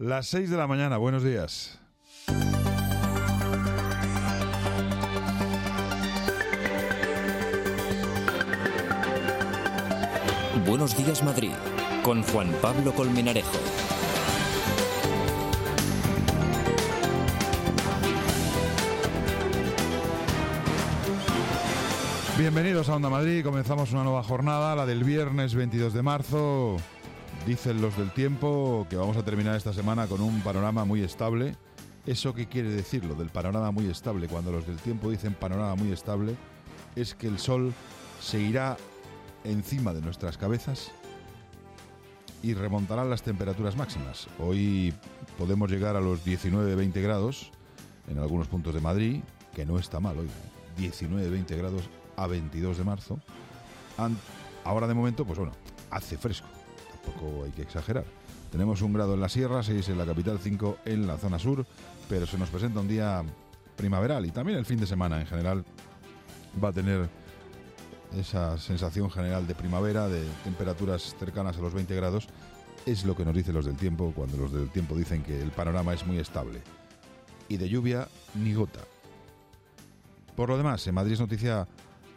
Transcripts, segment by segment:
Las 6 de la mañana, buenos días. Buenos días, Madrid, con Juan Pablo Colmenarejo. Bienvenidos a Onda Madrid, comenzamos una nueva jornada, la del viernes 22 de marzo. Dicen los del tiempo que vamos a terminar esta semana con un panorama muy estable. ¿Eso qué quiere decir, lo del panorama muy estable? Cuando los del tiempo dicen panorama muy estable, es que el sol se irá encima de nuestras cabezas y remontarán las temperaturas máximas. Hoy podemos llegar a los 19-20 grados en algunos puntos de Madrid, que no está mal hoy, 19-20 grados a 22 de marzo. Ahora de momento, pues bueno, hace fresco, tampoco hay que exagerar. Tenemos 1 grado en la sierra, 6 en la capital, 5 en la zona sur, pero se nos presenta un día primaveral y también el fin de semana en general va a tener esa sensación general de primavera, de temperaturas cercanas a los 20 grados. Es lo que nos dicen los del tiempo, cuando los del tiempo dicen que el panorama es muy estable. Y de lluvia, ni gota. Por lo demás, en Madrid es noticia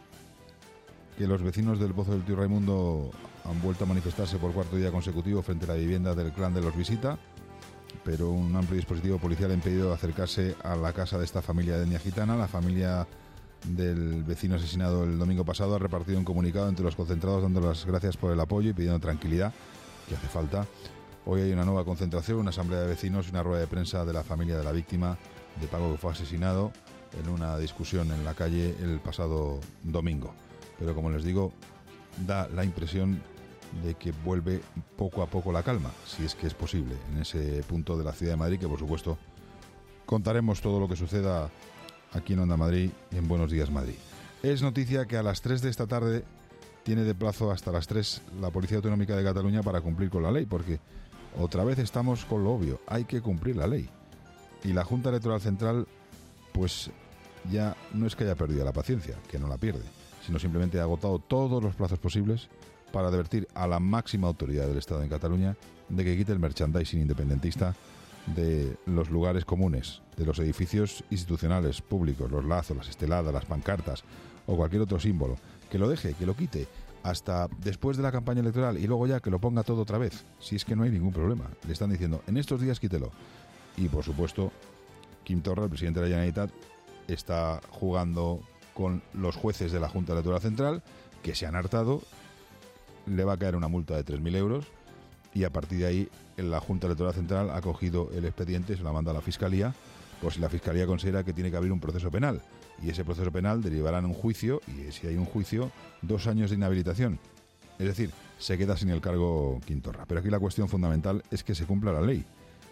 que los vecinos del Pozo del Tío Raimundo han vuelto a manifestarse por cuarto día consecutivo frente a la vivienda del clan de los Visita, pero un amplio dispositivo policial ha impedido acercarse a la casa de esta familia de etnia gitana. La familia del vecino asesinado el domingo pasado ha repartido un comunicado entre los concentrados dando las gracias por el apoyo y pidiendo tranquilidad, que hace falta. Hoy hay una nueva concentración, una asamblea de vecinos y una rueda de prensa de la familia de la víctima de Paco, que fue asesinado en una discusión en la calle el pasado domingo. Pero como les digo, da la impresión de que vuelve poco a poco la calma, si es que es posible, en ese punto de la ciudad de Madrid, que por supuesto contaremos todo lo que suceda aquí en Onda Madrid y en Buenos Días Madrid. Es noticia que a las 3 de esta tarde tiene de plazo hasta las 3 la Policía Autonómica de Cataluña para cumplir con la ley, porque otra vez estamos con lo obvio, hay que cumplir la ley. Y la Junta Electoral Central, pues ya no es que haya perdido la paciencia, que no la pierde, sino simplemente ha agotado todos los plazos posibles para advertir a la máxima autoridad del Estado en Cataluña de que quite el merchandising independentista de los lugares comunes, de los edificios institucionales públicos, los lazos, las esteladas, las pancartas o cualquier otro símbolo. Que lo deje, que lo quite hasta después de la campaña electoral y luego ya que lo ponga todo otra vez, si es que no hay ningún problema. Le están diciendo, en estos días quítelo. Y por supuesto, Quim Torra, el presidente de la Generalitat, está jugando con los jueces de la Junta Electoral Central, que se han hartado. Le va a caer una multa de 3.000 euros y a partir de ahí la Junta Electoral Central ha cogido el expediente, se lo manda a la Fiscalía, por si la Fiscalía considera que tiene que abrir un proceso penal. Y ese proceso penal derivará en un juicio, y si hay un juicio, 2 años de inhabilitación. Es decir, se queda sin el cargo Quim Torra. Pero aquí la cuestión fundamental es que se cumpla la ley.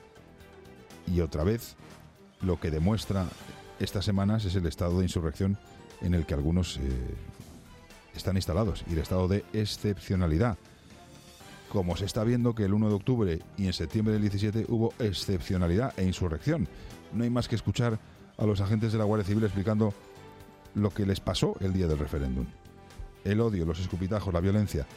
Y otra vez, lo que demuestra estas semanas es el estado de insurrección en el que algunos están instalados, y el estado de excepcionalidad. Como se está viendo que el 1 de octubre y en septiembre del 17 hubo excepcionalidad e insurrección. No hay más que escuchar a los agentes de la Guardia Civil explicando lo que les pasó el día del referéndum. El odio, los escupitajos, la violencia.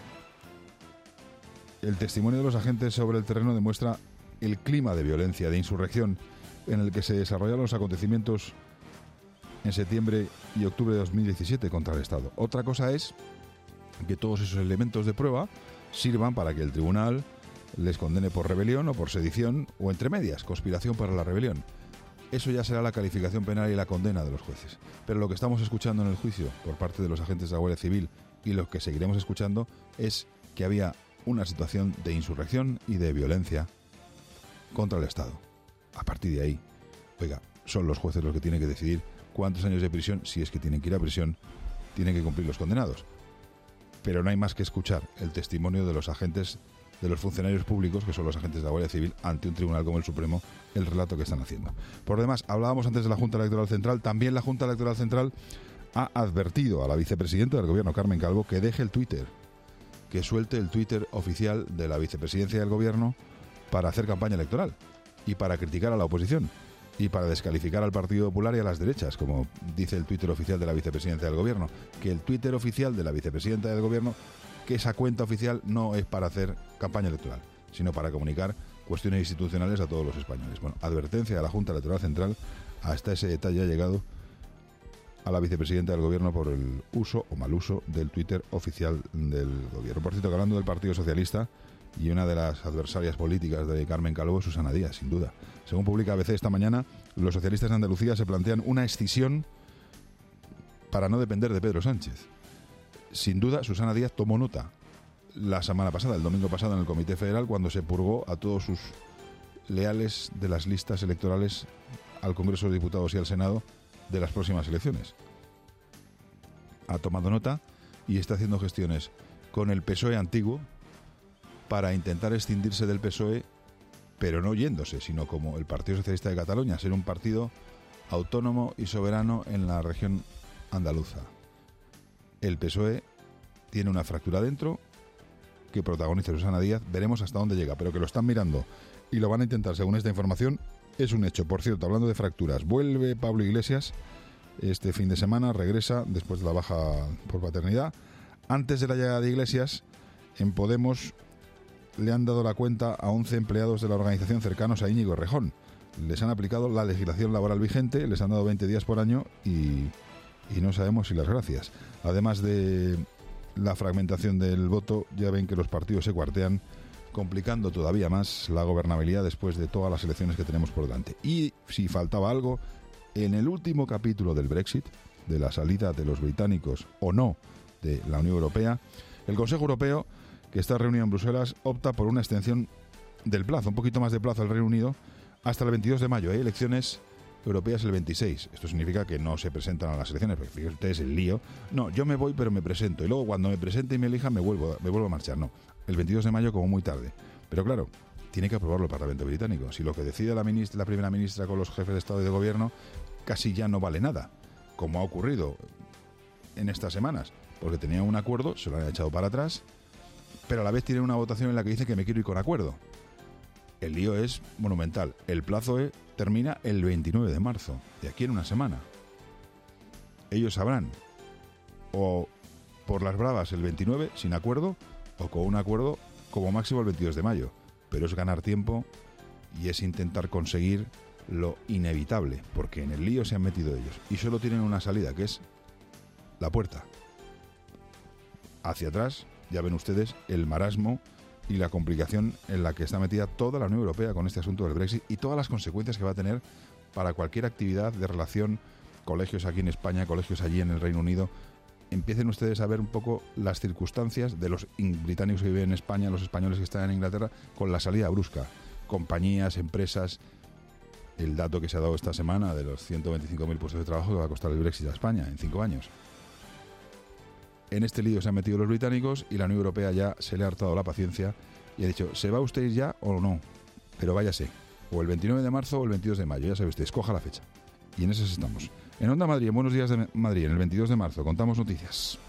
El testimonio de los agentes sobre el terreno demuestra el clima de violencia, de insurrección, en el que se desarrollaron los acontecimientos en septiembre y octubre de 2017 contra el Estado. Otra cosa es que todos esos elementos de prueba sirvan para que el tribunal les condene por rebelión o por sedición o, entre medias, conspiración para la rebelión. Eso ya será la calificación penal y la condena de los jueces. Pero lo que estamos escuchando en el juicio por parte de los agentes de la Guardia Civil y lo que seguiremos escuchando es que había una situación de insurrección y de violencia contra el Estado. A partir de ahí, oiga, son los jueces los que tienen que decidir cuántos años de prisión, si es que tienen que ir a prisión, tienen que cumplir los condenados. Pero no hay más que escuchar el testimonio de los agentes, de los funcionarios públicos, que son los agentes de la Guardia Civil, ante un tribunal como el Supremo, el relato que están haciendo. Por lo demás, hablábamos antes de la Junta Electoral Central. También la Junta Electoral Central ha advertido a la vicepresidenta del Gobierno, Carmen Calvo, que deje el Twitter, que suelte el Twitter oficial de la vicepresidencia del Gobierno para hacer campaña electoral y para criticar a la oposición y para descalificar al Partido Popular y a las derechas, como dice el Twitter oficial de la vicepresidenta del Gobierno. Que el Twitter oficial de la vicepresidenta del Gobierno, que esa cuenta oficial no es para hacer campaña electoral, sino para comunicar cuestiones institucionales a todos los españoles. Bueno, advertencia de la Junta Electoral Central, hasta ese detalle ha llegado a la vicepresidenta del Gobierno por el uso o mal uso del Twitter oficial del Gobierno. Por cierto, que hablando del Partido Socialista, y una de las adversarias políticas de Carmen Calvo, Susana Díaz, sin duda. Según publica ABC esta mañana, los socialistas de Andalucía se plantean una escisión para no depender de Pedro Sánchez. Sin duda, Susana Díaz tomó nota la semana pasada, el domingo pasado, en el Comité Federal, cuando se purgó a todos sus leales de las listas electorales al Congreso de Diputados y al Senado de las próximas elecciones. Ha tomado nota y está haciendo gestiones con el PSOE antiguo para intentar escindirse del PSOE, pero no yéndose, sino como el Partido Socialista de Cataluña, ser un partido autónomo y soberano en la región andaluza. El PSOE tiene una fractura dentro que protagoniza Susana Díaz, veremos hasta dónde llega, pero que lo están mirando y lo van a intentar, según esta información, es un hecho. Por cierto, hablando de fracturas, vuelve Pablo Iglesias este fin de semana, regresa después de la baja por paternidad. Antes de la llegada de Iglesias, en Podemos le han dado la cuenta a 11 empleados de la organización cercanos a Íñigo Errejón. Les han aplicado la legislación laboral vigente, les han dado 20 días por año y no sabemos si las gracias. Además de la fragmentación del voto, ya ven que los partidos se cuartean, complicando todavía más la gobernabilidad después de todas las elecciones que tenemos por delante. Y si faltaba algo, en el último capítulo del Brexit, de la salida de los británicos o no de la Unión Europea, el Consejo Europeo, que está reunido en Bruselas, opta por una extensión del plazo, un poquito más de plazo al Reino Unido, hasta el 22 de mayo. Hay elecciones europeas el 26. Esto significa que no se presentan a las elecciones, porque fíjense ustedes el lío. No, yo me voy, pero me presento. Y luego cuando me presente y me elijan, me vuelvo a marchar. No, el 22 de mayo como muy tarde. Pero claro, tiene que aprobarlo el Parlamento británico. Si lo que decide la primera ministra con los jefes de Estado y de Gobierno casi ya no vale nada, como ha ocurrido en estas semanas, porque tenían un acuerdo, se lo han echado para atrás, pero a la vez tienen una votación en la que dice que me quiero ir con acuerdo. El lío es monumental. El plazo termina el 29 de marzo, de aquí en una semana. Ellos sabrán, o por las bravas el 29, sin acuerdo, o con un acuerdo como máximo el 22 de mayo. Pero es ganar tiempo y es intentar conseguir lo inevitable, porque en el lío se han metido ellos. Y solo tienen una salida, que es la puerta. Hacia atrás, ya ven ustedes el marasmo y la complicación en la que está metida toda la Unión Europea con este asunto del Brexit y todas las consecuencias que va a tener para cualquier actividad de relación, colegios aquí en España, colegios allí en el Reino Unido. Empiecen ustedes a ver un poco las circunstancias de los británicos que viven en España, los españoles que están en Inglaterra, con la salida brusca. Compañías, empresas, el dato que se ha dado esta semana de los 125.000 puestos de trabajo que va a costar el Brexit a España en 5 años. En este lío se han metido los británicos y la Unión Europea ya se le ha hartado la paciencia y ha dicho, ¿se va usted ya o no? Pero váyase, o el 29 de marzo o el 22 de mayo, ya sabe usted, escoja la fecha. Y en esas estamos. En Onda Madrid, en Buenos Días de Madrid, en el 22 de marzo, contamos noticias.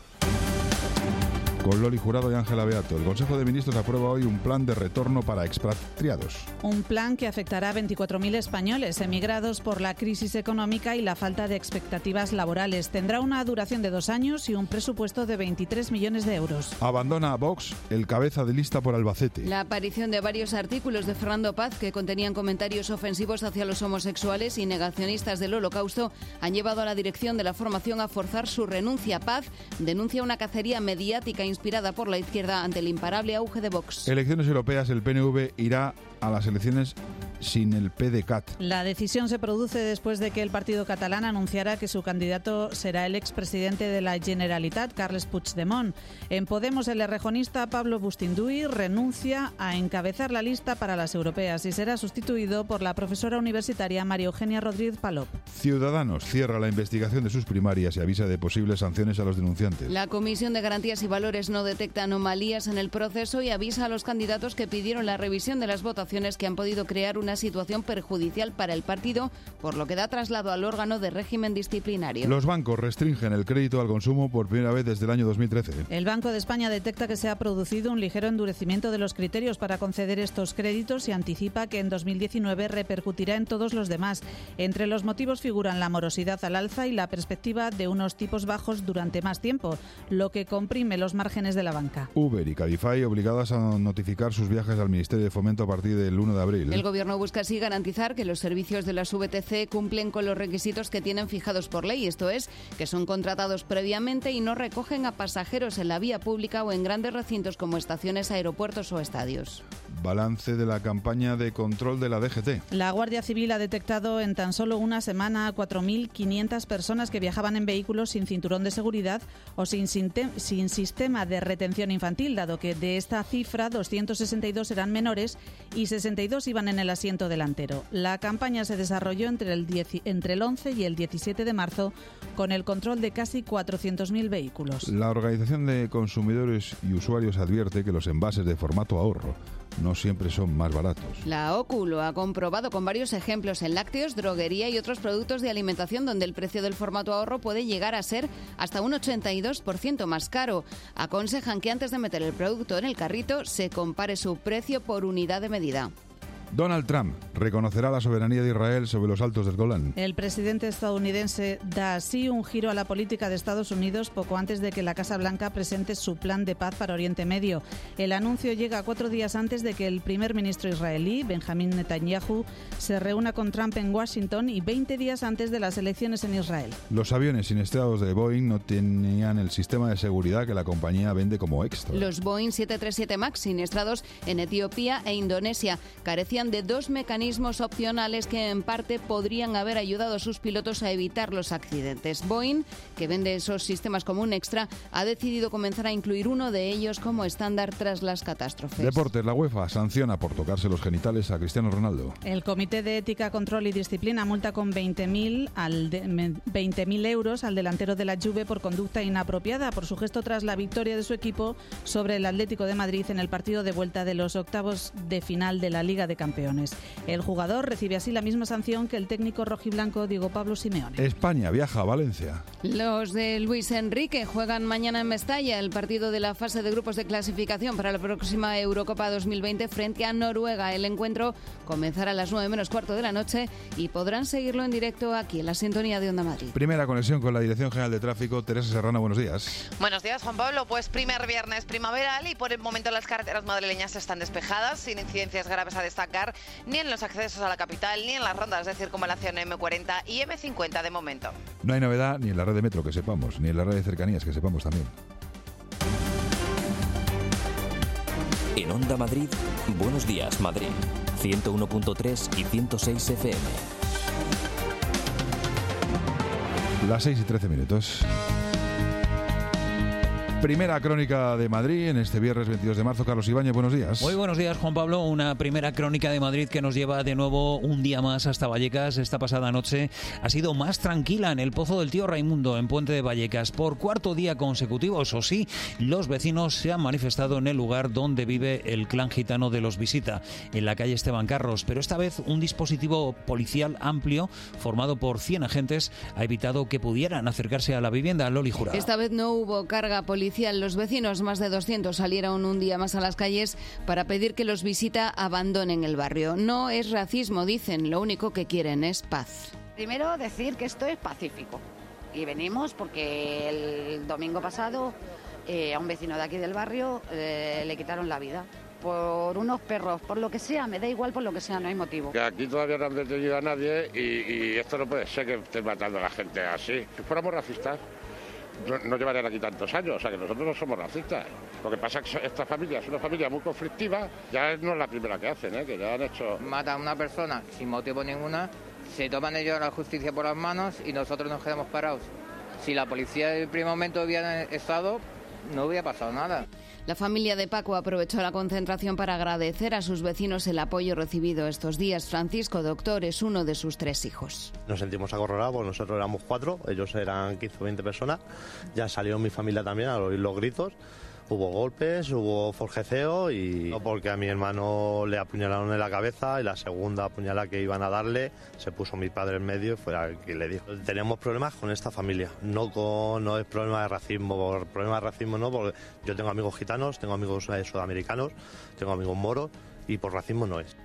Con Loli Jurado y Ángela Beato, el Consejo de Ministros aprueba hoy un plan de retorno para expatriados. Un plan que afectará a 24.000 españoles emigrados por la crisis económica y la falta de expectativas laborales. Tendrá una duración de 2 años y un presupuesto de 23 millones de euros. Abandona a Vox el cabeza de lista por Albacete. La aparición de varios artículos de Fernando Paz que contenían comentarios ofensivos hacia los homosexuales y negacionistas del Holocausto han llevado a la dirección de la formación a forzar su renuncia. Paz denuncia una cacería mediática inspirada por la izquierda ante el imparable auge de Vox. Elecciones europeas, el PNV irá a las elecciones sin el PDeCAT. La decisión se produce después de que el partido catalán anunciara que su candidato será el expresidente de la Generalitat, Carles Puigdemont. En Podemos, el errejonista Pablo Bustinduy renuncia a encabezar la lista para las europeas y será sustituido por la profesora universitaria María Eugenia Rodríguez Palop. Ciudadanos cierra la investigación de sus primarias y avisa de posibles sanciones a los denunciantes. La Comisión de Garantías y Valores no detecta anomalías en el proceso y avisa a los candidatos que pidieron la revisión de las votaciones que han podido crear una situación perjudicial para el partido, por lo que da traslado al órgano de régimen disciplinario. Los bancos restringen el crédito al consumo por primera vez desde el año 2013. El Banco de España detecta que se ha producido un ligero endurecimiento de los criterios para conceder estos créditos y anticipa que en 2019 repercutirá en todos los demás. Entre los motivos figuran la morosidad al alza y la perspectiva de unos tipos bajos durante más tiempo, lo que comprime los márgenes de la banca. Uber y Cabify obligadas a notificar sus viajes al Ministerio de Fomento a partir del 1 de abril. El Gobierno busca así garantizar que los servicios de las VTC cumplen con los requisitos que tienen fijados por ley, esto es, que son contratados previamente y no recogen a pasajeros en la vía pública o en grandes recintos como estaciones, aeropuertos o estadios. Balance de la campaña de control de la DGT. La Guardia Civil ha detectado en tan solo una semana a 4.500 personas que viajaban en vehículos sin cinturón de seguridad o sin sistema de retención infantil, dado que de esta cifra 262 eran menores y 62 iban en el asiento delantero. La campaña se desarrolló entre el 11 y el 17 de marzo con el control de casi 400.000 vehículos. La Organización de Consumidores y Usuarios advierte que los envases de formato ahorro no siempre son más baratos. La OCU lo ha comprobado con varios ejemplos en lácteos, droguería y otros productos de alimentación donde el precio del formato ahorro puede llegar a ser hasta un 82% más caro. Aconsejan que antes de meter el producto en el carrito se compare su precio por unidad de medida. Donald Trump reconocerá la soberanía de Israel sobre los Altos del Golán. El presidente estadounidense da así un giro a la política de Estados Unidos poco antes de que la Casa Blanca presente su plan de paz para Oriente Medio. El anuncio llega 4 días antes de que el primer ministro israelí, Benjamín Netanyahu, se reúna con Trump en Washington y 20 días antes de las elecciones en Israel. Los aviones siniestrados de Boeing no tenían el sistema de seguridad que la compañía vende como extra. Los Boeing 737 MAX siniestrados en Etiopía e Indonesia carecían de 2 mecanismos opcionales que en parte podrían haber ayudado a sus pilotos a evitar los accidentes. Boeing, que vende esos sistemas como un extra, ha decidido comenzar a incluir uno de ellos como estándar tras las catástrofes. Deportes, la UEFA sanciona por tocarse los genitales a Cristiano Ronaldo. El Comité de Ética, Control y Disciplina multa con 20.000 euros al delantero de la Juve por conducta inapropiada por su gesto tras la victoria de su equipo sobre el Atlético de Madrid en el partido de vuelta de los octavos de final de la Liga de Campeones. El jugador recibe así la misma sanción que el técnico rojiblanco Diego Pablo Simeone. España viaja a Valencia. Los de Luis Enrique juegan mañana en Mestalla el partido de la fase de grupos de clasificación para la próxima Eurocopa 2020 frente a Noruega. El encuentro comenzará a las 9 menos cuarto de la noche y podrán seguirlo en directo aquí en la sintonía de Onda Madrid. Primera conexión con la Dirección General de Tráfico. Teresa Serrano, buenos días. Buenos días, Juan Pablo. Pues primer viernes primaveral y por el momento las carreteras madrileñas están despejadas, sin incidencias graves a destacar, ni en los accesos a la capital, ni en las rondas de circunvalación M40 y M50 de momento. No hay novedad ni en la red de metro que sepamos, ni en la red de cercanías que sepamos también. En Onda Madrid, Buenos Días Madrid, 101.3 y 106 FM. Las 6:13. Primera crónica de Madrid en este viernes 22 de marzo. Carlos Ibáñez, buenos días. Muy buenos días, Juan Pablo. Una primera crónica de Madrid que nos lleva de nuevo un día más hasta Vallecas. Esta pasada noche ha sido más tranquila en el Pozo del Tío Raimundo, en Puente de Vallecas. Por cuarto día consecutivo, eso sí, los vecinos se han manifestado en el lugar donde vive el clan gitano de los Visita, en la calle Esteban Carros. Pero esta vez un dispositivo policial amplio, formado por 100 agentes, ha evitado que pudieran acercarse a la vivienda. Loli Jurado. Esta vez no hubo carga policial. Los vecinos, más de 200, salieron un día más a las calles para pedir que los Visita abandonen el barrio. No es racismo, dicen, lo único que quieren es paz. Primero decir que esto es pacífico y venimos porque el domingo pasado a un vecino de aquí del barrio le quitaron la vida. Por unos perros, por lo que sea, me da igual por lo que sea, no hay motivo. Que aquí todavía no han detenido a nadie y esto no puede ser que estén matando a la gente así. Si fuéramos racistas, no llevarían aquí tantos años, o sea que nosotros no somos racistas. Lo que pasa es que esta familia es una familia muy conflictiva, ya no es la primera que hacen, que ya han hecho... Matan a una persona sin motivo ninguna, se toman ellos la justicia por las manos y nosotros nos quedamos parados. Si la policía en el primer momento hubiera estado, no hubiera pasado nada. La familia de Paco aprovechó la concentración para agradecer a sus vecinos el apoyo recibido estos días. Francisco, doctor, es uno de sus 3 hijos. Nos sentimos acorralados, nosotros éramos 4, ellos eran 15 o 20 personas. Ya salió mi familia también al oír los gritos. Hubo golpes, hubo forjeceo y no porque a mi hermano le apuñalaron en la cabeza y la segunda apuñalada que iban a darle se puso mi padre en medio y fue el que le dijo. Tenemos problemas con esta familia, no es problema de racismo, problema de racismo no, porque yo tengo amigos gitanos, tengo amigos sudamericanos, tengo amigos moros y por racismo no es.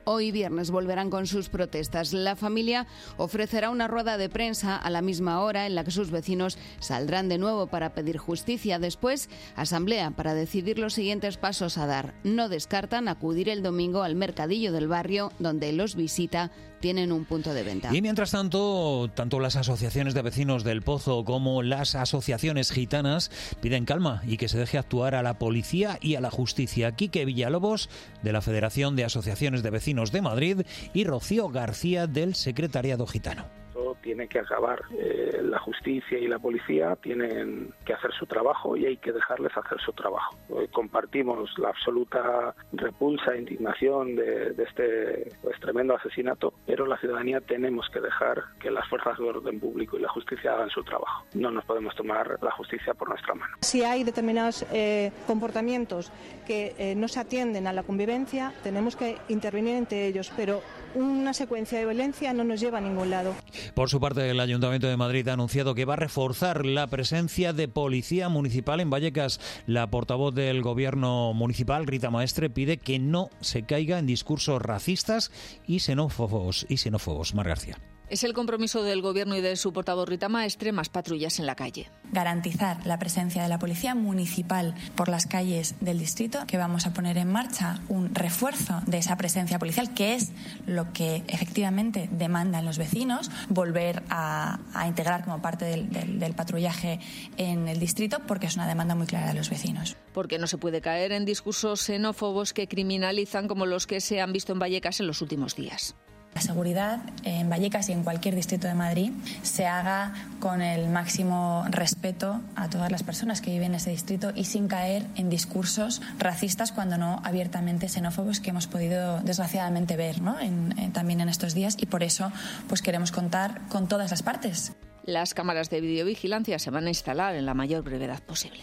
Hoy viernes volverán con sus protestas. La familia ofrecerá una rueda de prensa a la misma hora en la que sus vecinos saldrán de nuevo para pedir justicia. Después, asamblea para decidir los siguientes pasos a dar. No descartan acudir el domingo al mercadillo del barrio, donde los visita tienen un punto de venta. Y mientras tanto las asociaciones de vecinos del Pozo como las asociaciones gitanas piden calma y que se deje actuar a la policía y a la justicia. Quique Villalobos, de la Federación de Asociaciones de Vecinos de Madrid, y Rocío García, del Secretariado Gitano. Tiene que acabar. La justicia y la policía tienen que hacer su trabajo y hay que dejarles hacer su trabajo. Compartimos la absoluta repulsa e indignación de este tremendo asesinato, pero la ciudadanía tenemos que dejar que las fuerzas de orden público y la justicia hagan su trabajo. No nos podemos tomar la justicia por nuestra mano. Si hay determinados comportamientos que no se atienden a la convivencia, tenemos que intervenir entre ellos, pero una secuencia de violencia no nos lleva a ningún lado. Por su parte, el Ayuntamiento de Madrid ha anunciado que va a reforzar la presencia de policía municipal en Vallecas. La portavoz del Gobierno municipal, Rita Maestre, pide que no se caiga en discursos racistas y xenófobos. Mar García. Es el compromiso del Gobierno y de su portavoz Rita Maestre, más patrullas en la calle. Garantizar la presencia de la policía municipal por las calles del distrito, que vamos a poner en marcha un refuerzo de esa presencia policial, que es lo que efectivamente demandan los vecinos, volver a integrar como parte del patrullaje en el distrito, porque es una demanda muy clara de los vecinos. Porque no se puede caer en discursos xenófobos que criminalizan como los que se han visto en Vallecas en los últimos días. La seguridad en Vallecas y en cualquier distrito de Madrid se haga con el máximo respeto a todas las personas que viven en ese distrito y sin caer en discursos racistas, cuando no abiertamente xenófobos, que hemos podido desgraciadamente ver, ¿no? También en estos días, y por eso pues queremos contar con todas las partes. Las cámaras de videovigilancia se van a instalar en la mayor brevedad posible.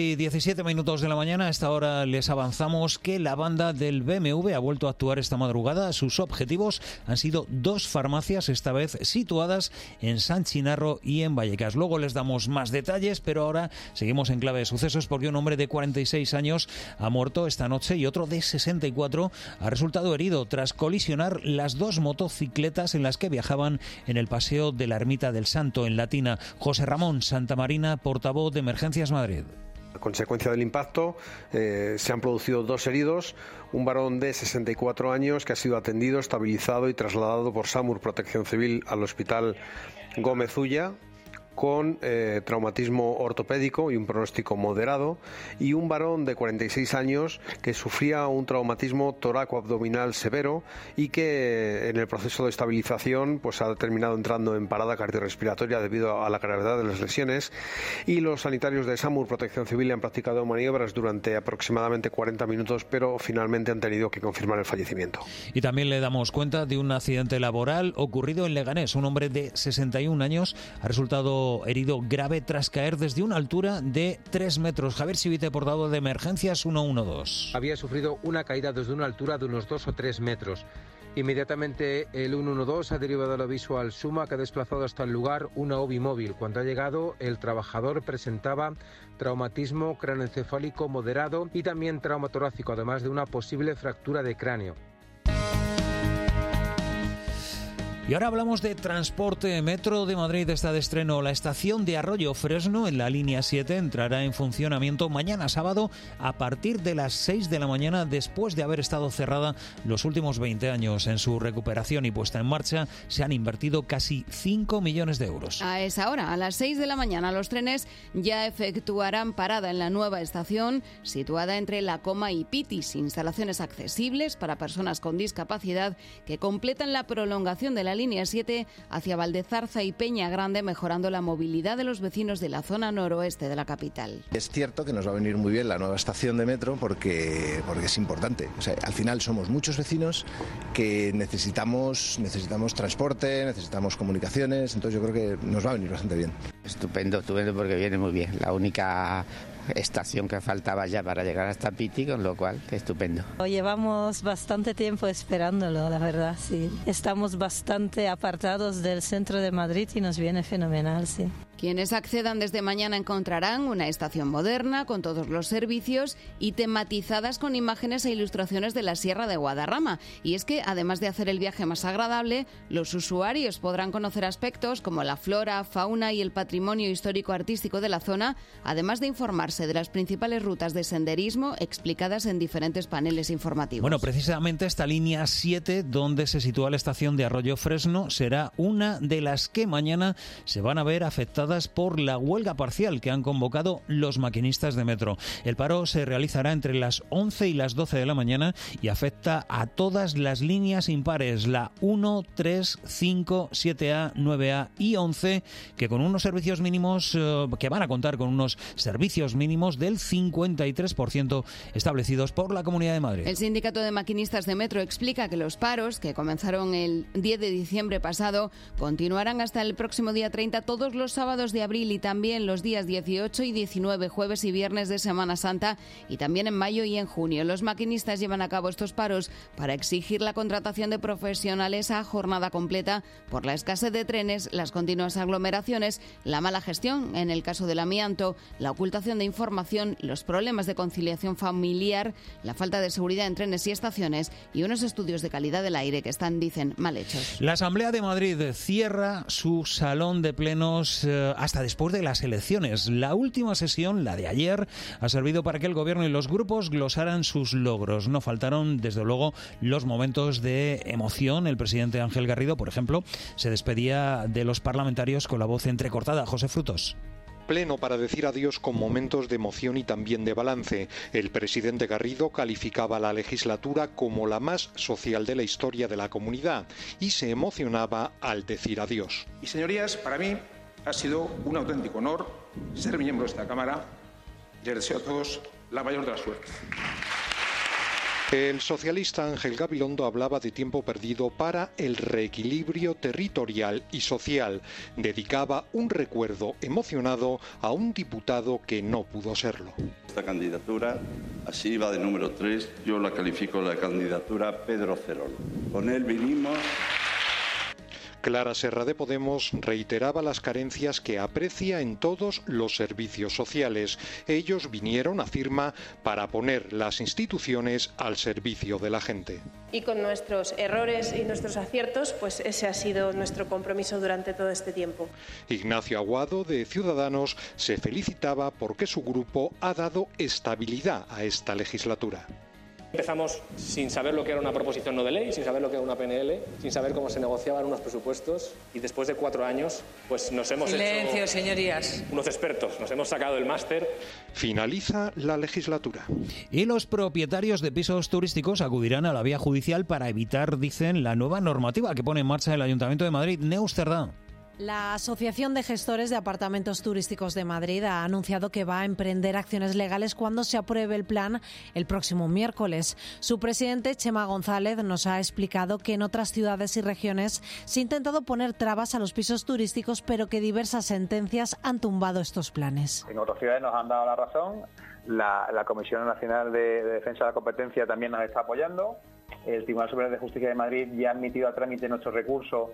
6:17 de la mañana. A esta hora les avanzamos que la banda del BMW ha vuelto a actuar esta madrugada. Sus objetivos han sido 2 farmacias, esta vez situadas en San Chinarro y en Vallecas. Luego les damos más detalles, pero ahora seguimos en clave de sucesos, porque un hombre de 46 años ha muerto esta noche y otro de 64 ha resultado herido tras colisionar las 2 motocicletas en las que viajaban en el paseo de la Ermita del Santo, en Latina. José Ramón Santamarina, portavoz de Emergencias Madrid. A consecuencia del impacto se han producido 2 heridos, un varón de 64 años que ha sido atendido, estabilizado y trasladado por SAMUR Protección Civil al Hospital Gómez Ulla, con traumatismo ortopédico y un pronóstico moderado, y un varón de 46 años que sufría un traumatismo toráco-abdominal severo y que en el proceso de estabilización pues ha terminado entrando en parada cardiorrespiratoria debido a la gravedad de las lesiones, y los sanitarios de SAMUR Protección Civil han practicado maniobras durante aproximadamente 40 minutos, pero finalmente han tenido que confirmar el fallecimiento. Y también le damos cuenta de un accidente laboral ocurrido en Leganés. Un hombre de 61 años ha resultado herido grave tras caer desde una altura de 3 metros. Javier Sivite, portavoz de Emergencias 112. Había sufrido una caída desde una altura de unos 2 o 3 metros. Inmediatamente el 112 ha derivado el aviso al SUMA, que ha desplazado hasta el lugar una OBI móvil. Cuando ha llegado, el trabajador presentaba traumatismo craneoencefálico moderado y también trauma torácico, además de una posible fractura de cráneo. Y ahora hablamos de transporte. Metro de Madrid está de estreno. La estación de Arroyo Fresno, en la línea 7, entrará en funcionamiento mañana sábado a partir de las 6 de la mañana, después de haber estado cerrada los últimos 20 años. En su recuperación y puesta en marcha se han invertido casi 5 millones de euros. A esa hora, a las 6 de la mañana, los trenes ya efectuarán parada en la nueva estación, situada entre La Coma y Pitis. Instalaciones accesibles para personas con discapacidad que completan la prolongación de la línea 7 hacia Valdezarza y Peña Grande, mejorando la movilidad de los vecinos de la zona noroeste de la capital. Es cierto que nos va a venir muy bien la nueva estación de metro porque es importante. O sea, al final somos muchos vecinos que necesitamos transporte, necesitamos comunicaciones, entonces yo creo que nos va a venir bastante bien. Estupendo, porque viene muy bien. La única estación que faltaba ya para llegar hasta Piti, con lo cual, estupendo. Llevamos bastante tiempo esperándolo, la verdad, sí. Estamos bastante apartados del centro de Madrid y nos viene fenomenal, sí. Quienes accedan desde mañana encontrarán una estación moderna con todos los servicios y tematizadas con imágenes e ilustraciones de la Sierra de Guadarrama. Y es que, además de hacer el viaje más agradable, los usuarios podrán conocer aspectos como la flora, fauna y el patrimonio histórico-artístico de la zona, además de informarse de las principales rutas de senderismo explicadas en diferentes paneles informativos. Bueno, precisamente esta línea 7, donde se sitúa la estación de Arroyo Fresno, será una de las que mañana se van a ver afectadas por la huelga parcial que han convocado los maquinistas de metro. El paro se realizará entre las 11 y las 12 de la mañana y afecta a todas las líneas impares, la 1, 3, 5, 7A, 9A y 11, que con unos servicios mínimos, que van a contar con unos servicios mínimos del 53% establecidos por la Comunidad de Madrid. El sindicato de maquinistas de metro explica que los paros, que comenzaron el 10 de diciembre pasado, continuarán hasta el próximo día 30 todos los sábados de abril y también los días 18 y 19, jueves y viernes de Semana Santa, y también en mayo y en junio. Los maquinistas llevan a cabo estos paros para exigir la contratación de profesionales a jornada completa por la escasez de trenes, las continuas aglomeraciones, la mala gestión en el caso del amianto, la ocultación de información, los problemas de conciliación familiar, la falta de seguridad en trenes y estaciones y unos estudios de calidad del aire que están, dicen, mal hechos. La Asamblea de Madrid cierra su salón de plenos hasta después de las elecciones. La última sesión, la de ayer, ha servido para que el Gobierno y los grupos glosaran sus logros. No faltaron, desde luego, los momentos de emoción. El presidente Ángel Garrido, por ejemplo, se despedía de los parlamentarios con la voz entrecortada. José Frutos. Pleno para decir adiós con momentos de emoción y también de balance. El presidente Garrido calificaba la legislatura como la más social de la historia de la comunidad y se emocionaba al decir adiós. Y señorías, para mí ha sido un auténtico honor ser miembro de esta Cámara. Les deseo a todos la mayor de las suertes. El socialista Ángel Gabilondo hablaba de tiempo perdido para el reequilibrio territorial y social. Dedicaba un recuerdo emocionado a un diputado que no pudo serlo. Esta candidatura, así va de número 3, yo la califico la candidatura Pedro Cerol. Con él vinimos... Clara Serra de Podemos reiteraba las carencias que aprecia en todos los servicios sociales. Ellos vinieron, afirma, para poner las instituciones al servicio de la gente. Y con nuestros errores y nuestros aciertos, pues ese ha sido nuestro compromiso durante todo este tiempo. Ignacio Aguado, de Ciudadanos, se felicitaba porque su grupo ha dado estabilidad a esta legislatura. Empezamos sin saber lo que era una proposición no de ley, sin saber lo que era una PNL, sin saber cómo se negociaban unos presupuestos y después de 4 años pues nos hemos hecho señorías. Unos expertos, nos hemos sacado el máster. Finaliza la legislatura. Y los propietarios de pisos turísticos acudirán a la vía judicial para evitar, dicen, la nueva normativa que pone en marcha el Ayuntamiento de Madrid. Neus Cerdá. La Asociación de Gestores de Apartamentos Turísticos de Madrid ha anunciado que va a emprender acciones legales cuando se apruebe el plan el próximo miércoles. Su presidente, Chema González, nos ha explicado que en otras ciudades y regiones se ha intentado poner trabas a los pisos turísticos, pero que diversas sentencias han tumbado estos planes. En otras ciudades nos han dado la razón. La Comisión Nacional de Defensa de la Competencia también nos está apoyando. El Tribunal Superior de Justicia de Madrid ya ha admitido a trámite nuestro recurso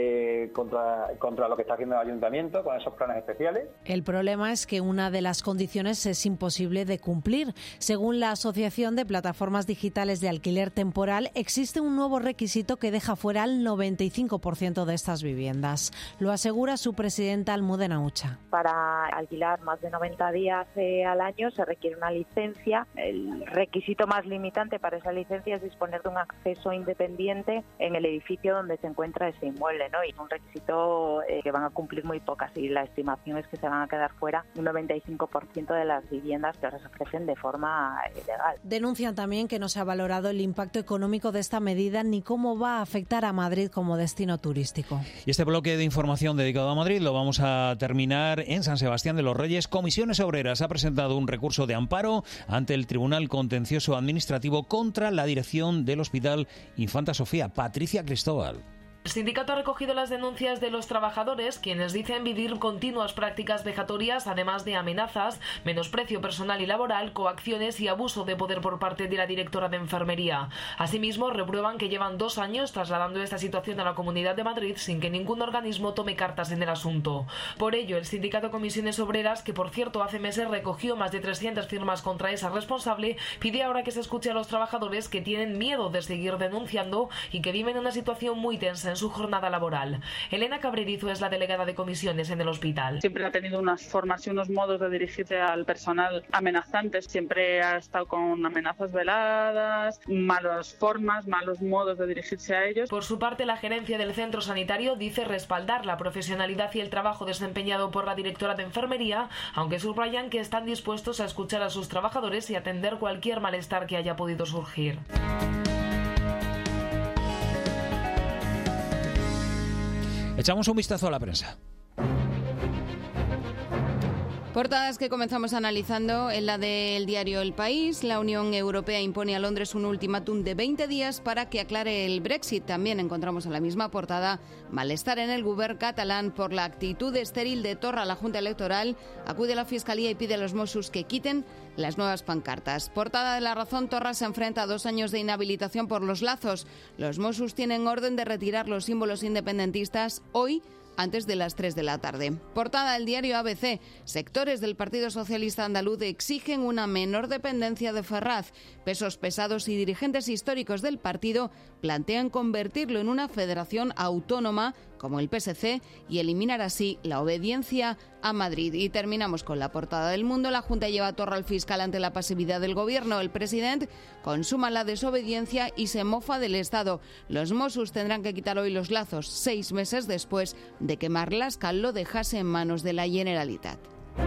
contra lo que está haciendo el Ayuntamiento con esos planes especiales. El problema es que una de las condiciones es imposible de cumplir. Según la Asociación de Plataformas Digitales de Alquiler Temporal, existe un nuevo requisito que deja fuera al 95% de estas viviendas. Lo asegura su presidenta Almudena Ucha. Para alquilar más de 90 días al año se requiere una licencia. El requisito más limitante para esa licencia es disponer de un acceso independiente en el edificio donde se encuentra ese inmueble, ¿no? Y es un requisito que van a cumplir muy pocas y la estimación es que se van a quedar fuera un 95% de las viviendas que ahora se ofrecen de forma ilegal. Denuncian también que no se ha valorado el impacto económico de esta medida ni cómo va a afectar a Madrid como destino turístico. Y este bloque de información dedicado a Madrid lo vamos a terminar en San Sebastián de los Reyes. Comisiones Obreras ha presentado un recurso de amparo ante el Tribunal Contencioso Administrativo contra la dirección del Hospital Infanta Sofía. Patricia Cristóbal. El sindicato ha recogido las denuncias de los trabajadores, quienes dicen vivir continuas prácticas vejatorias, además de amenazas, menosprecio personal y laboral, coacciones y abuso de poder por parte de la directora de enfermería. Asimismo, reprueban que llevan 2 años trasladando esta situación a la Comunidad de Madrid sin que ningún organismo tome cartas en el asunto. Por ello, el sindicato Comisiones Obreras, que por cierto hace meses recogió más de 300 firmas contra esa responsable, pide ahora que se escuche a los trabajadores que tienen miedo de seguir denunciando y que viven una situación muy tensa en su jornada laboral. Elena Cabrerizo es la delegada de comisiones en el hospital. Siempre ha tenido unas formas y unos modos de dirigirse al personal amenazantes. Siempre ha estado con amenazas veladas, malas formas, malos modos de dirigirse a ellos. Por su parte, la gerencia del centro sanitario dice respaldar la profesionalidad y el trabajo desempeñado por la directora de enfermería, aunque subrayan que están dispuestos a escuchar a sus trabajadores y atender cualquier malestar que haya podido surgir. Echamos un vistazo a la prensa. Portadas que comenzamos analizando en la del diario El País. La Unión Europea impone a Londres un ultimátum de 20 días para que aclare el Brexit. También encontramos en la misma portada malestar en el Govern catalán por la actitud estéril de Torra. La Junta Electoral acude a la Fiscalía y pide a los Mossos que quiten las nuevas pancartas. Portada de La Razón. Torra se enfrenta a 2 años de inhabilitación por los lazos. Los Mossos tienen orden de retirar los símbolos independentistas hoy, antes de las 3 de la tarde. Portada del diario ABC. Sectores del Partido Socialista Andaluz exigen una menor dependencia de Ferraz. Pesos pesados y dirigentes históricos del partido plantean convertirlo en una federación autónoma como el PSC y eliminar así la obediencia a Madrid. Y terminamos con la portada del Mundo. La Junta lleva a Torra al fiscal ante la pasividad del Gobierno. El presidente consuma la desobediencia y se mofa del Estado. Los Mossos tendrán que quitar hoy los lazos, 6 meses después de que Marlaska lo dejase en manos de la Generalitat.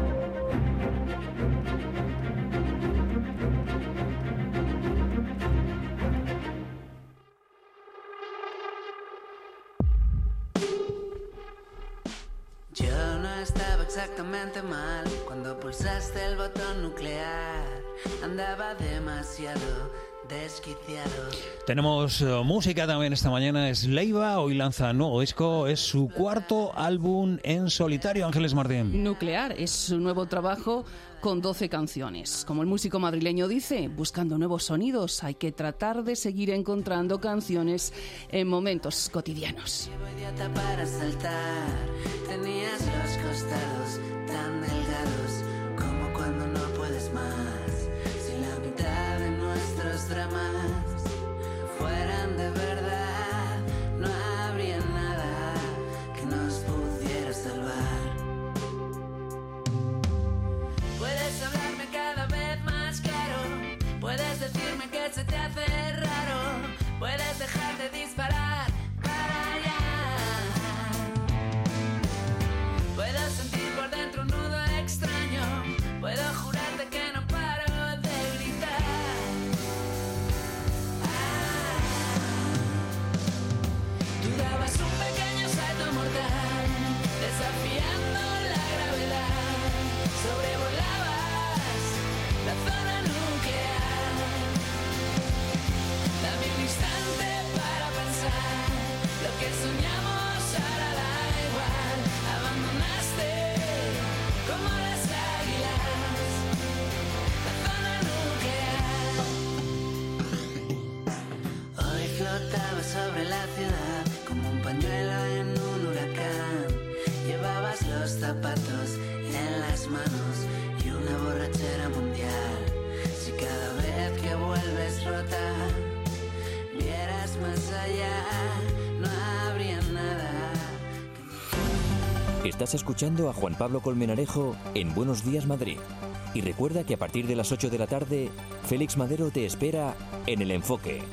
Yo no estaba exactamente mal cuando pulsaste el botón nuclear. Andaba demasiado desquiciado. Tenemos música también esta mañana. Es Leiva, hoy lanza nuevo disco. Es su 4º álbum en solitario. Ángeles Martín. Nuclear es su nuevo trabajo con 12 canciones. Como el músico madrileño dice, buscando nuevos sonidos hay que tratar de seguir encontrando canciones en momentos cotidianos. Llevo idiota para saltar. Tenías los costados tan delgados como cuando no puedes más. Si la mitad de nuestros dramas fueran de verdad, no habría nada que nos pudiera salvar. Puedes hablarme cada vez más claro, puedes decirme que se te hace raro, puedes dejar de disparar para allá. Puedo sentir por dentro un nudo extraño, puedo jurarte que no paro de gritar. Tú dabas un pequeño salto mortal, desafiando la gravedad, sobrevolabas la zona nuclear. Dame un instante para pensar, lo que soñamos ahora da igual. Abandonaste como las águilas la zona nuclear. Hoy flotaba sobre la ciudad como un pañuelo en un huracán. Llevabas los zapatos en las manos y una borrachera mundial. Si cada vez que vuelves rota vieras más allá, no habría nada. Estás escuchando a Juan Pablo Colmenarejo en Buenos Días Madrid. Y recuerda que a partir de las 8 de la tarde, Félix Madero te espera en El Enfoque.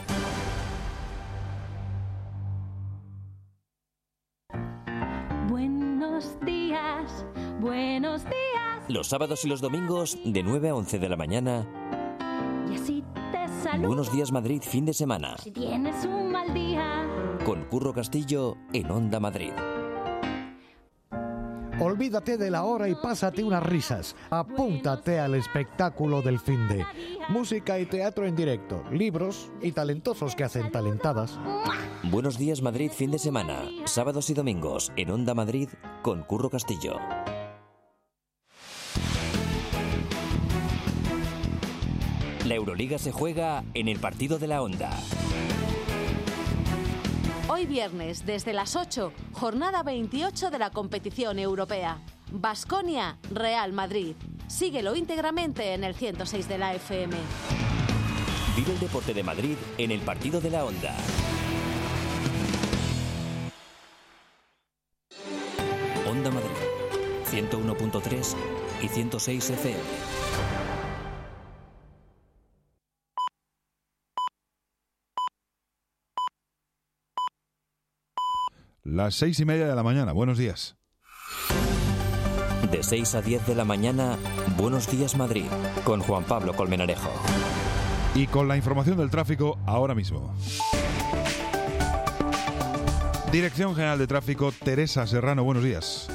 Buenos días, buenos días. Los sábados y los domingos, de 9 a 11 de la mañana. Y así te saludo. Buenos Días Madrid, fin de semana. Si tienes un mal día. Con Curro Castillo en Onda Madrid. Olvídate de la hora y pásate unas risas. Apúntate al espectáculo del finde. Música y teatro en directo, libros y talentosos que hacen talentadas. Buenos días Madrid fin de semana, sábados y domingos en Onda Madrid con Curro Castillo. La Euroliga se juega en el partido de la Onda. Hoy viernes, desde las 8, jornada 28 de la competición europea. Baskonia, Real Madrid. Síguelo íntegramente en el 106 de la FM. Vive el deporte de Madrid en el partido de la Onda. Onda Madrid, 101.3 y 106 FM. Las 6:30 de la mañana. Buenos días. De 6 a 10 de la mañana, Buenos días Madrid, con Juan Pablo Colmenarejo. Y con la información del tráfico ahora mismo. Dirección General de Tráfico, Teresa Serrano, buenos días.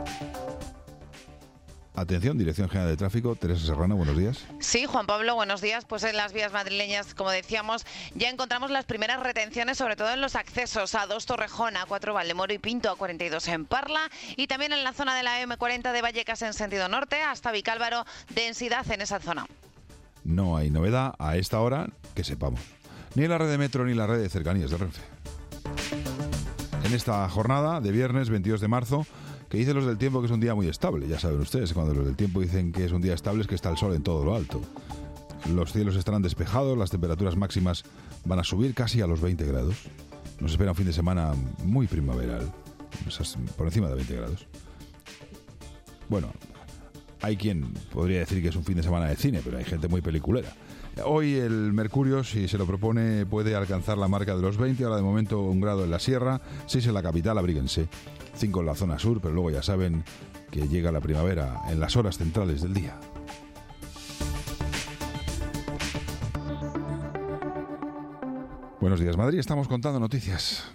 Atención, Dirección General de Tráfico, Teresa Serrano, buenos días. Sí, Juan Pablo, buenos días. Pues en las vías madrileñas, como decíamos, ya encontramos las primeras retenciones, sobre todo en los accesos a 2 Torrejón, a 4 Valdemoro y Pinto, a 42 en Parla, y también en la zona de la M40 de Vallecas en sentido norte, hasta Vicálvaro, densidad en esa zona. No hay novedad a esta hora que sepamos, ni en la red de metro ni en la red de cercanías de Renfe. En esta jornada de viernes 22 de marzo, que dicen los del tiempo que es un día muy estable. Ya saben ustedes, cuando los del tiempo dicen que es un día estable es que está el sol en todo lo alto. Los cielos estarán despejados, las temperaturas máximas van a subir casi a los 20 grados. Nos espera un fin de semana muy primaveral, por encima de 20 grados. Bueno, hay quien podría decir que es un fin de semana de cine, pero hay gente muy peliculera. Hoy el mercurio, si se lo propone, puede alcanzar la marca de los 20, ahora de momento 1 grado en la sierra, 6 en la capital, abríguense, 5 en la zona sur, pero luego ya saben que llega la primavera en las horas centrales del día. Buenos días, Madrid, estamos contando noticias.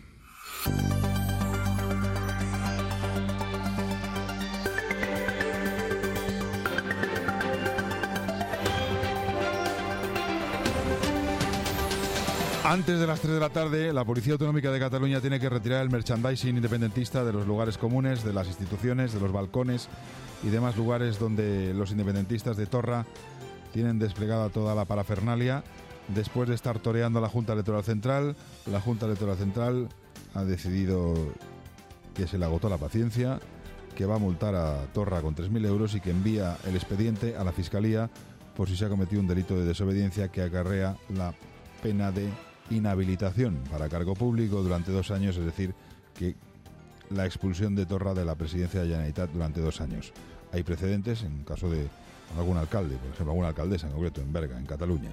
Antes de las 3 de la tarde, la Policía Autonómica de Cataluña tiene que retirar el merchandising independentista de los lugares comunes, de las instituciones, de los balcones y demás lugares donde los independentistas de Torra tienen desplegada toda la parafernalia. Después de estar toreando a la Junta Electoral Central, la Junta Electoral Central ha decidido que se le agotó la paciencia, que va a multar a Torra con 3.000 euros y que envía el expediente a la Fiscalía por si se ha cometido un delito de desobediencia que acarrea la pena de inhabilitación para cargo público durante 2 años, es decir, que la expulsión de Torra de la presidencia de la Generalitat durante 2 años. Hay precedentes en caso de algún alcalde, por ejemplo, alguna alcaldesa en concreto, en Berga, en Cataluña.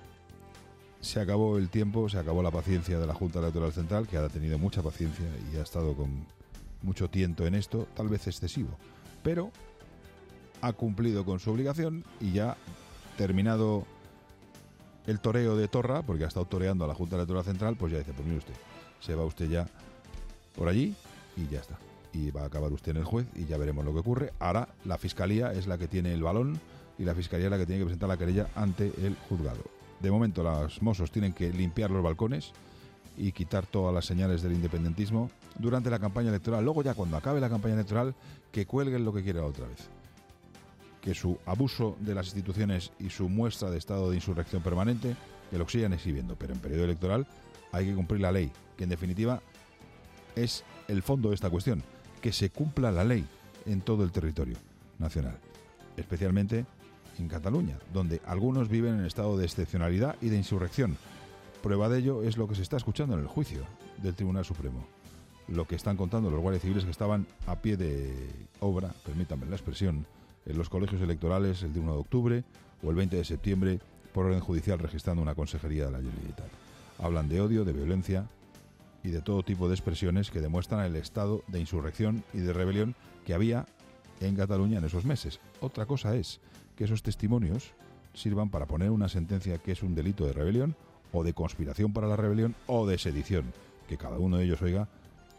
Se acabó el tiempo, se acabó la paciencia de la Junta Electoral Central, que ha tenido mucha paciencia y ha estado con mucho tiento en esto, tal vez excesivo, pero ha cumplido con su obligación y ya terminado el toreo de Torra, porque ha estado toreando a la Junta Electoral Central, pues ya dice, pues mire usted, se va usted ya por allí y ya está. Y va a acabar usted en el juez y ya veremos lo que ocurre. Ahora la Fiscalía es la que tiene el balón y la Fiscalía es la que tiene que presentar la querella ante el juzgado. De momento los mozos tienen que limpiar los balcones y quitar todas las señales del independentismo durante la campaña electoral. Luego ya cuando acabe la campaña electoral, que cuelguen lo que quieran otra vez. Que su abuso de las instituciones y su muestra de estado de insurrección permanente, que lo sigan exhibiendo. Pero en periodo electoral hay que cumplir la ley, que en definitiva es el fondo de esta cuestión, que se cumpla la ley en todo el territorio nacional, especialmente en Cataluña, donde algunos viven en estado de excepcionalidad y de insurrección. Prueba de ello es lo que se está escuchando en el juicio del Tribunal Supremo. Lo que están contando los guardias civiles que estaban a pie de obra, permítanme la expresión, en los colegios electorales el 1 de octubre o el 20 de septiembre por orden judicial registrando una consejería de la Generalitat. Hablan de odio, de violencia y de todo tipo de expresiones que demuestran el estado de insurrección y de rebelión que había en Cataluña en esos meses. Otra cosa es que esos testimonios sirvan para poner una sentencia que es un delito de rebelión o de conspiración para la rebelión o de sedición, que cada uno de ellos oiga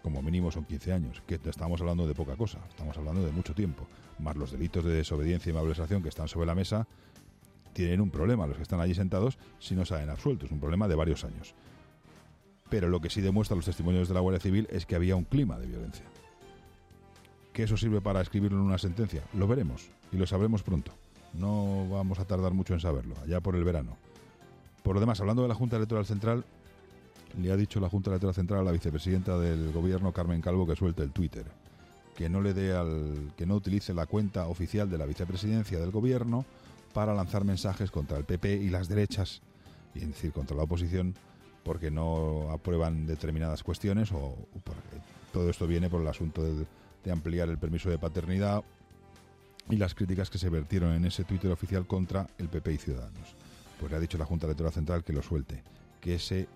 como mínimo son 15 años, que estamos hablando de poca cosa, estamos hablando de mucho tiempo, más los delitos de desobediencia y malversación que están sobre la mesa, tienen un problema los que están allí sentados si no salen absueltos, un problema de varios años. Pero lo que sí demuestran los testimonios de la Guardia Civil es que había un clima de violencia. ¿Que eso sirve para escribirlo en una sentencia? Lo veremos y lo sabremos pronto. No vamos a tardar mucho en saberlo, allá por el verano. Por lo demás, hablando de la Junta Electoral Central, le ha dicho la Junta Electoral Central a la vicepresidenta del Gobierno, Carmen Calvo, que suelte el Twitter, que no utilice la cuenta oficial de la vicepresidencia del Gobierno para lanzar mensajes contra el PP y las derechas, y es decir, contra la oposición, porque no aprueban determinadas cuestiones o porque todo esto viene por el asunto de ampliar el permiso de paternidad y las críticas que se vertieron en ese Twitter oficial contra el PP y Ciudadanos. Pues le ha dicho la Junta Electoral Central que lo suelte, que ese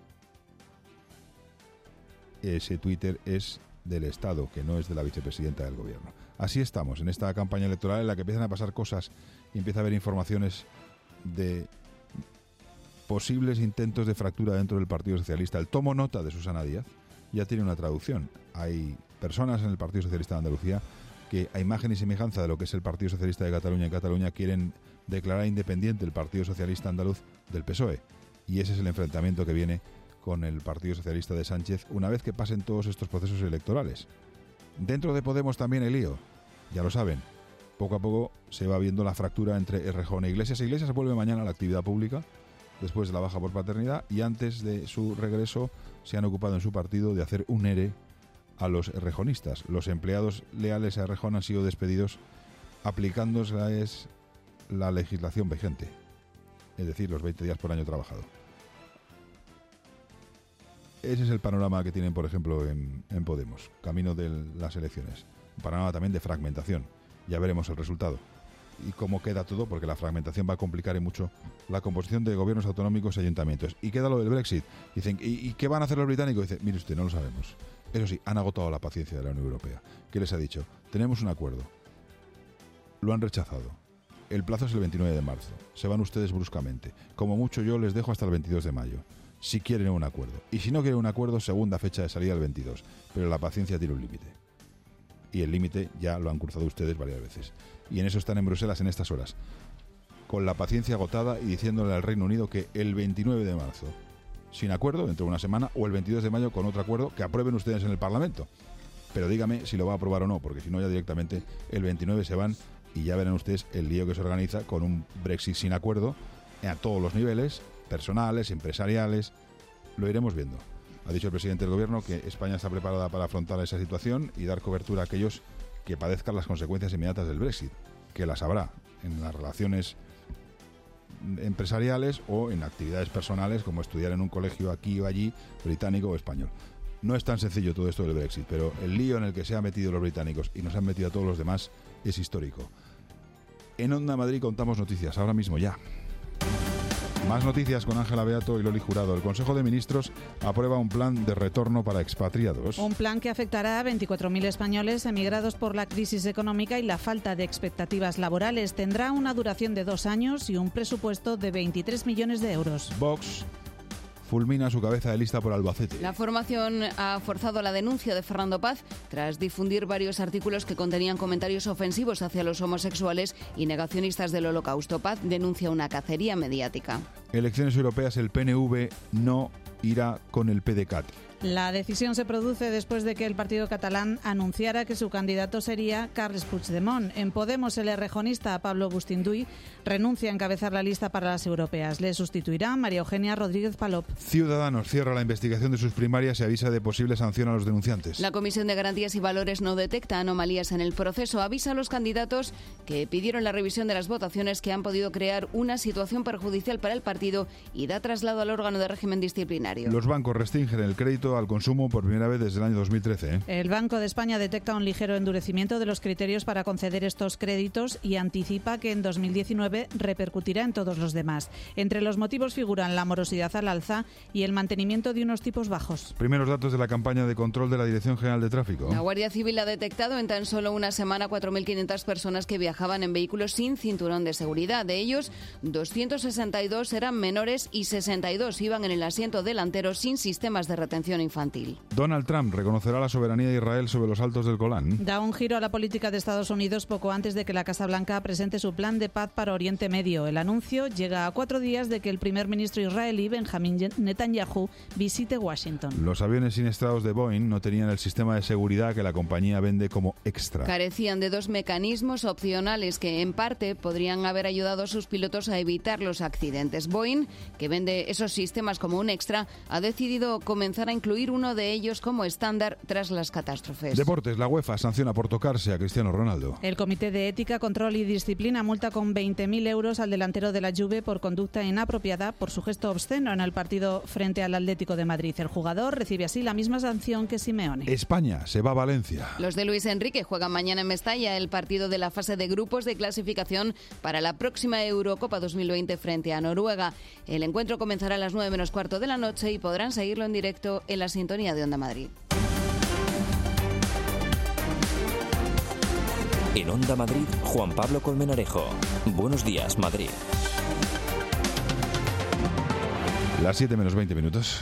Twitter es del Estado, que no es de la vicepresidenta del Gobierno. Así estamos en esta campaña electoral en la que empiezan a pasar cosas y empieza a haber informaciones de posibles intentos de fractura dentro del Partido Socialista. El tomo nota de Susana Díaz ya tiene una traducción. Hay personas en el Partido Socialista de Andalucía que, a imagen y semejanza de lo que es el Partido Socialista de Cataluña en Cataluña, quieren declarar independiente el Partido Socialista Andaluz del PSOE. Y ese es el enfrentamiento que viene con el Partido Socialista de Sánchez una vez que pasen todos estos procesos electorales. Dentro de Podemos también hay lío, ya lo saben. Poco a poco se va viendo la fractura entre Errejón e Iglesias. Iglesias vuelve mañana a la actividad pública después de la baja por paternidad y antes de su regreso se han ocupado en su partido de hacer un ERE a los errejonistas. Los empleados leales a Errejón han sido despedidos aplicándoles la legislación vigente, es decir, los 20 días por año trabajado. Ese es el panorama que tienen, por ejemplo, en Podemos, camino de las elecciones. Un panorama también de fragmentación. Ya veremos el resultado y cómo queda todo, porque la fragmentación va a complicar mucho la composición de gobiernos autonómicos y ayuntamientos. Y queda lo del Brexit. Dicen, ¿y qué van a hacer los británicos? Dice, mire usted, no lo sabemos. Eso sí, han agotado la paciencia de la Unión Europea. ¿Qué les ha dicho? Tenemos un acuerdo. Lo han rechazado. El plazo es el 29 de marzo. Se van ustedes bruscamente. Como mucho yo les dejo hasta el 22 de mayo. Si quieren un acuerdo. Y si no quieren un acuerdo, segunda fecha de salida el 22. Pero la paciencia tiene un límite. Y el límite ya lo han cruzado ustedes varias veces. Y en eso están en Bruselas en estas horas. Con la paciencia agotada y diciéndole al Reino Unido que el 29 de marzo, sin acuerdo, dentro de una semana, o el 22 de mayo con otro acuerdo que aprueben ustedes en el Parlamento. Pero dígame si lo va a aprobar o no, porque si no ya directamente el 29 se van y ya verán ustedes el lío que se organiza con un Brexit sin acuerdo a todos los niveles, personales, empresariales. Lo iremos viendo. Ha dicho el presidente del Gobierno que España está preparada para afrontar esa situación y dar cobertura a aquellos que padezcan las consecuencias inmediatas del Brexit, que las habrá en las relaciones empresariales o en actividades personales como estudiar en un colegio aquí o allí, británico o español. No es tan sencillo todo esto del Brexit, pero el lío en el que se han metido los británicos y nos han metido a todos los demás es histórico. En Onda Madrid contamos noticias, ahora mismo ya. Más noticias con Ángela Beato y Loli Jurado. El Consejo de Ministros aprueba un plan de retorno para expatriados. Un plan que afectará a 24.000 españoles emigrados por la crisis económica y la falta de expectativas laborales. Tendrá una duración de 2 años y un presupuesto de 23 millones de euros. Vox fulmina su cabeza de lista por Albacete. La formación ha forzado la denuncia de Fernando Paz tras difundir varios artículos que contenían comentarios ofensivos hacia los homosexuales y negacionistas del Holocausto. Paz denuncia una cacería mediática. Elecciones europeas, el PNV no irá con el PDeCAT. La decisión se produce después de que el partido catalán anunciara que su candidato sería Carles Puigdemont. En Podemos, el errejonista Pablo Bustinduy renuncia a encabezar la lista para las europeas. Le sustituirá María Eugenia Rodríguez Palop. Ciudadanos cierra la investigación de sus primarias y avisa de posible sanción a los denunciantes. La Comisión de Garantías y Valores no detecta anomalías en el proceso. Avisa a los candidatos que pidieron la revisión de las votaciones que han podido crear una situación perjudicial para el partido y da traslado al órgano de régimen disciplinario. Los bancos restringen el crédito al consumo por primera vez desde el año 2013. El Banco de España detecta un ligero endurecimiento de los criterios para conceder estos créditos y anticipa que en 2019 repercutirá en todos los demás. Entre los motivos figuran la morosidad al alza y el mantenimiento de unos tipos bajos. Primeros datos de la campaña de control de la Dirección General de Tráfico. La Guardia Civil ha detectado en tan solo una semana 4.500 personas que viajaban en vehículos sin cinturón de seguridad. De ellos, 262 eran menores y 62 iban en el asiento delantero sin sistemas de retención infantil. Donald Trump reconocerá la soberanía de Israel sobre los altos del Golán. Da un giro a la política de Estados Unidos poco antes de que la Casa Blanca presente su plan de paz para Oriente Medio. El anuncio llega a 4 días de que el primer ministro israelí, Benjamin Netanyahu, visite Washington. Los aviones siniestrados de Boeing no tenían el sistema de seguridad que la compañía vende como extra. Carecían de 2 mecanismos opcionales que, en parte, podrían haber ayudado a sus pilotos a evitar los accidentes. Boeing, que vende esos sistemas como un extra, ha decidido comenzar a incluir uno de ellos como estándar tras las catástrofes. Deportes, la UEFA sanciona por tocarse a Cristiano Ronaldo. El Comité de Ética, Control y Disciplina multa con 20.000 euros al delantero de la Juve por conducta inapropiada por su gesto obsceno en el partido frente al Atlético de Madrid. El jugador recibe así la misma sanción que Simeone. España se va a Valencia. Los de Luis Enrique juegan mañana en Mestalla el partido de la fase de grupos de clasificación para la próxima Eurocopa 2020 frente a Noruega. El encuentro comenzará a las 9 menos cuarto de la noche y podrán seguirlo en directo en la sintonía de Onda Madrid. En Onda Madrid, Juan Pablo Colmenarejo. Buenos días, Madrid. Las 7 menos 20 minutos.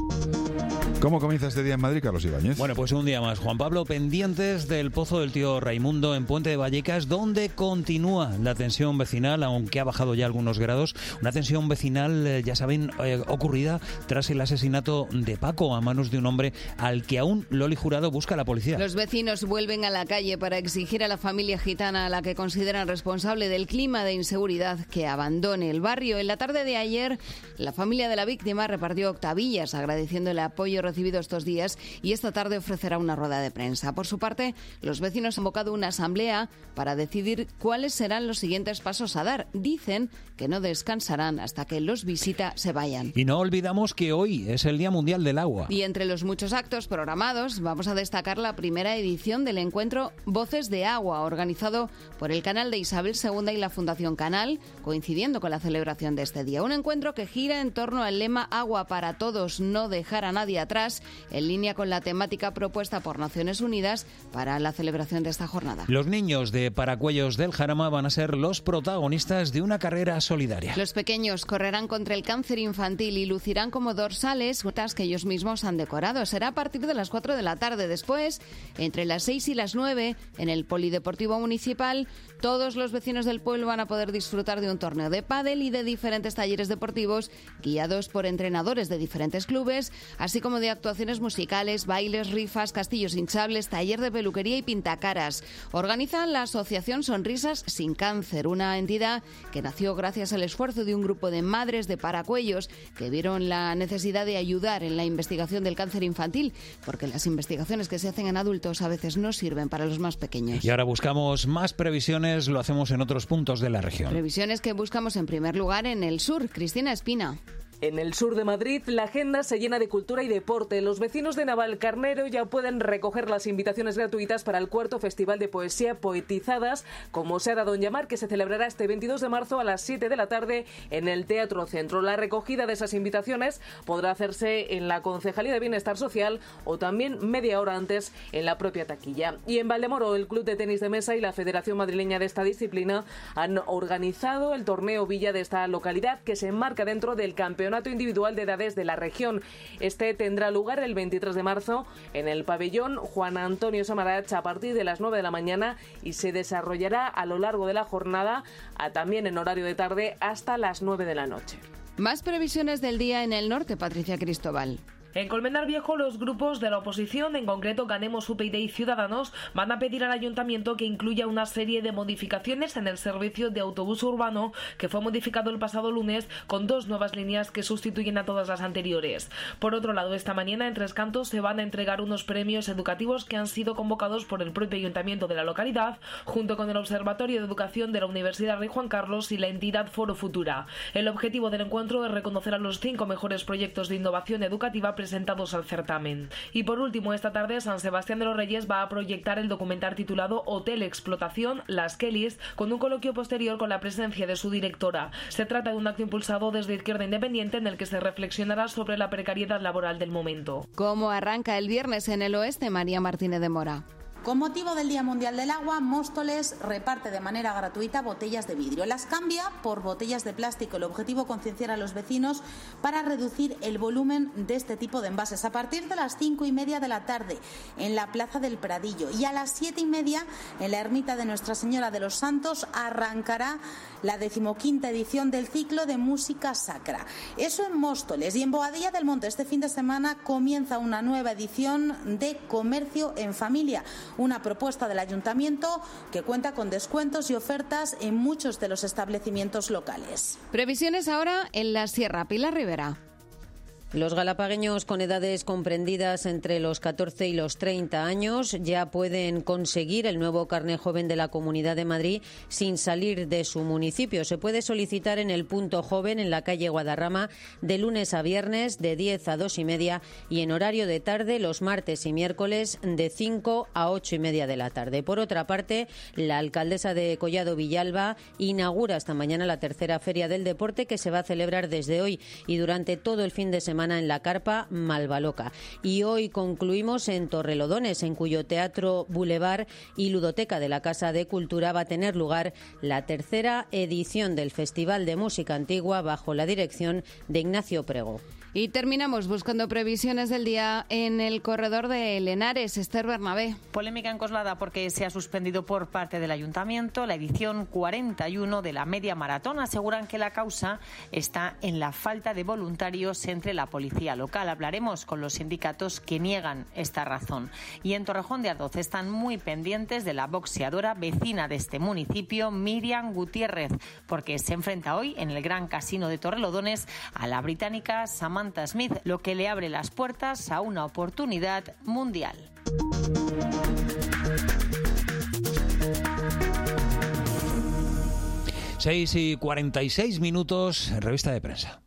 ¿Cómo comienza este día en Madrid, Carlos Ibáñez? Bueno, pues un día más, Juan Pablo, pendientes del Pozo del Tío Raimundo en Puente de Vallecas, donde continúa la tensión vecinal, aunque ha bajado ya algunos grados. Una tensión vecinal, ya saben, ocurrida tras el asesinato de Paco a manos de un hombre al que aún Loli Jurado busca la policía. Los vecinos vuelven a la calle para exigir a la familia gitana, a la que consideran responsable del clima de inseguridad, que abandone el barrio. En la tarde de ayer, la familia de la víctima repartió octavillas agradeciendo el apoyo recibido estos días y esta tarde ofrecerá una rueda de prensa. Por su parte, los vecinos han convocado una asamblea para decidir cuáles serán los siguientes pasos a dar. Dicen que no descansarán hasta que los visita se vayan. Y no olvidamos que hoy es el Día Mundial del Agua. Y entre los muchos actos programados vamos a destacar la primera edición del encuentro Voces de Agua, organizado por el canal de Isabel II y la Fundación Canal, coincidiendo con la celebración de este día. Un encuentro que gira en torno al lema Agua para todos, no dejar a nadie atrás, en línea con la temática propuesta por Naciones Unidas para la celebración de esta jornada. Los niños de Paracuellos del Jarama van a ser los protagonistas de una carrera solidaria. Los pequeños correrán contra el cáncer infantil y lucirán como dorsales rutas que ellos mismos han decorado. Será a partir de las 4 de la tarde. Después, entre las 6 y las 9, en el Polideportivo Municipal, todos los vecinos del pueblo van a poder disfrutar de un torneo de pádel y de diferentes talleres deportivos guiados por entrenadores de diferentes clubes, así como de actuaciones musicales, bailes, rifas, castillos hinchables, taller de peluquería y pintacaras. Organiza la Asociación Sonrisas sin Cáncer, una entidad que nació gracias al esfuerzo de un grupo de madres de Paracuellos que vieron la necesidad de ayudar en la investigación del cáncer infantil, porque las investigaciones que se hacen en adultos a veces no sirven para los más pequeños. Y ahora buscamos más previsiones, lo hacemos en otros puntos de la región. Previsiones que buscamos en primer lugar en el sur. Cristina Espina. En el sur de Madrid, la agenda se llena de cultura y deporte. Los vecinos de Navalcarnero ya pueden recoger las invitaciones gratuitas para el cuarto Festival de Poesía Poetizadas, como se ha dado en llamar, que se celebrará este 22 de marzo a las 7 de la tarde en el Teatro Centro. La recogida de esas invitaciones podrá hacerse en la Concejalía de Bienestar Social o también media hora antes en la propia taquilla. Y en Valdemoro, el Club de Tenis de Mesa y la Federación Madrileña de esta disciplina han organizado el torneo Villa de esta localidad, que se enmarca dentro del campeonato individual de edades de la región. Este tendrá lugar el 23 de marzo en el pabellón Juan Antonio Samarach a partir de las 9 de la mañana y se desarrollará a lo largo de la jornada, también en horario de tarde, hasta las 9 de la noche. Más previsiones del día en el norte, Patricia Cristóbal. En Colmenar Viejo, los grupos de la oposición, en concreto Ganemos, UPyD y Ciudadanos, van a pedir al ayuntamiento que incluya una serie de modificaciones en el servicio de autobús urbano que fue modificado el pasado lunes con 2 nuevas líneas que sustituyen a todas las anteriores. Por otro lado, esta mañana en Tres Cantos se van a entregar unos premios educativos que han sido convocados por el propio ayuntamiento de la localidad, junto con el Observatorio de Educación de la Universidad Rey Juan Carlos y la entidad Foro Futura. El objetivo del encuentro es reconocer a los 5 mejores proyectos de innovación educativa presentados al certamen. Y por último, esta tarde San Sebastián de los Reyes va a proyectar el documental titulado Hotel Explotación, Las Kellys, con un coloquio posterior con la presencia de su directora. Se trata de un acto impulsado desde Izquierda Independiente en el que se reflexionará sobre la precariedad laboral del momento. ¿Cómo arranca el viernes en el oeste, María Martínez de Mora? Con motivo del Día Mundial del Agua, Móstoles reparte de manera gratuita botellas de vidrio. Las cambia por botellas de plástico. El objetivo es concienciar a los vecinos para reducir el volumen de este tipo de envases. A partir de las 5:30 de la tarde en la Plaza del Pradillo y a las 7:30 en la Ermita de Nuestra Señora de los Santos arrancará la 15ª edición del ciclo de música sacra. Eso en Móstoles. Y en Boadilla del Monte este fin de semana comienza una nueva edición de Comercio en Familia, una propuesta del Ayuntamiento que cuenta con descuentos y ofertas en muchos de los establecimientos locales. Previsiones ahora en la Sierra. Pilar Rivera. Los galapagueños con edades comprendidas entre los 14 y los 30 años ya pueden conseguir el nuevo carné joven de la Comunidad de Madrid sin salir de su municipio. Se puede solicitar en el punto joven en la calle Guadarrama de lunes a viernes de 10 a 2:30 y en horario de tarde los martes y miércoles de 5 a 8:30 de la tarde. Por otra parte, la alcaldesa de Collado Villalba inaugura esta mañana la tercera Feria del Deporte que se va a celebrar desde hoy y durante todo el fin de semana en la carpa Malvaloca. Y hoy concluimos en Torrelodones, en cuyo Teatro Boulevard y Ludoteca de la Casa de Cultura va a tener lugar la tercera edición del Festival de Música Antigua bajo la dirección de Ignacio Prego. Y terminamos buscando previsiones del día en el corredor de Lenares. Esther Bernabé. Polémica en Coslada porque se ha suspendido por parte del Ayuntamiento la edición 41 de la media maratón. Aseguran que la causa está en la falta de voluntarios entre la policía local. Hablaremos con los sindicatos que niegan esta razón. Y en Torrejón de Ardoz están muy pendientes de la boxeadora vecina de este municipio, Miriam Gutiérrez, porque se enfrenta hoy en el Gran Casino de Torrelodones a la británica Samantha Smith, lo que le abre las puertas a una oportunidad mundial. Seis y 46 minutos, revista de prensa.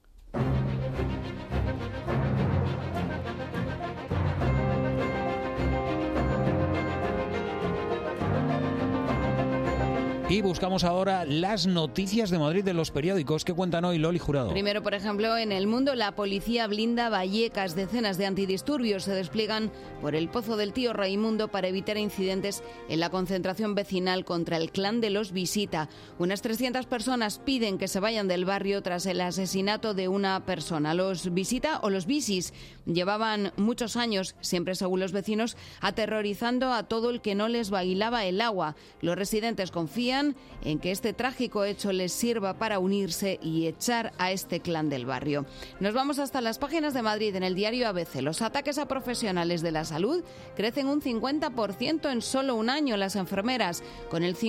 Y buscamos ahora las noticias de Madrid de los periódicos que cuentan hoy, Loli Jurado. Primero, por ejemplo, en El Mundo, la policía blinda Vallecas. Decenas de antidisturbios se despliegan por el Pozo del Tío Raimundo para evitar incidentes en la concentración vecinal contra el clan de los Visita. Unas 300 personas piden que se vayan del barrio tras el asesinato de una persona. Los Visita o los Visis llevaban muchos años, siempre según los vecinos, aterrorizando a todo el que no les bailaba el agua. Los residentes confían en que este trágico hecho les sirva para unirse y echar a este clan del barrio. Nos vamos hasta las páginas de Madrid. En el diario ABC, los ataques a profesionales de la salud crecen un 50% en solo un año. Las enfermeras, con el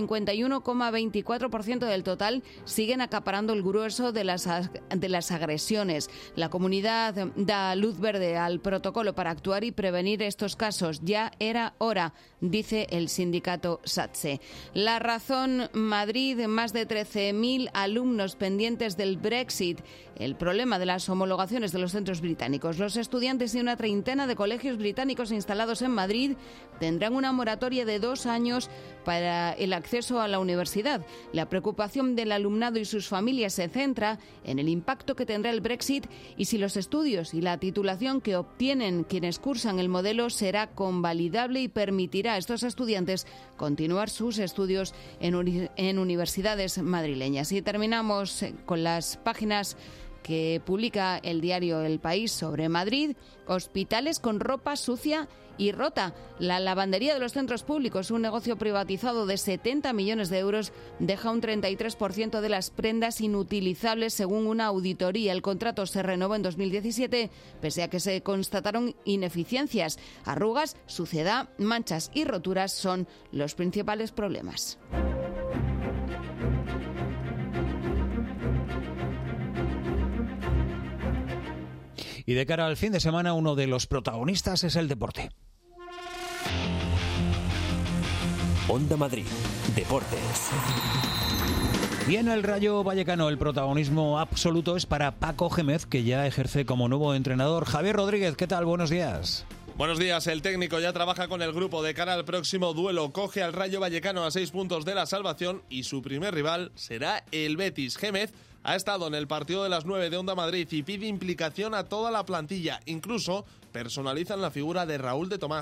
51,24% del total, siguen acaparando el grueso de las agresiones. La comunidad da luz verde al protocolo para actuar y prevenir estos casos. Ya era hora, dice el sindicato SATSE. La Razón, Madrid, más de 13.000 alumnos pendientes del Brexit. El problema de las homologaciones de los centros británicos. Los estudiantes de una treintena de colegios británicos instalados en Madrid tendrán una moratoria de 2 años para el acceso a la universidad. La preocupación del alumnado y sus familias se centra en el impacto que tendrá el Brexit y si los estudios y la titulación que obtienen quienes cursan el modelo será convalidable y permitirá a estos estudiantes continuar sus estudios en universidades madrileñas. Y terminamos con las páginas que publica el diario El País sobre Madrid. Hospitales con ropa sucia y rota. La lavandería de los centros públicos, un negocio privatizado de 70 millones de euros, deja un 33% de las prendas inutilizables según una auditoría. El contrato se renovó en 2017 pese a que se constataron ineficiencias. Arrugas, suciedad, manchas y roturas son los principales problemas. Y de cara al fin de semana, uno de los protagonistas es el deporte. Onda Madrid, Deportes. Y en el Rayo Vallecano el protagonismo absoluto es para Paco Gémez, que ya ejerce como nuevo entrenador. Javier Rodríguez, ¿qué tal? Buenos días. Buenos días, el técnico ya trabaja con el grupo de cara al próximo duelo. Coge al Rayo Vallecano a 6 puntos de la salvación y su primer rival será el Betis. Gémez ha estado en el partido de las 9 de Onda Madrid y pide implicación a toda la plantilla. Incluso personalizan la figura de Raúl de Tomás.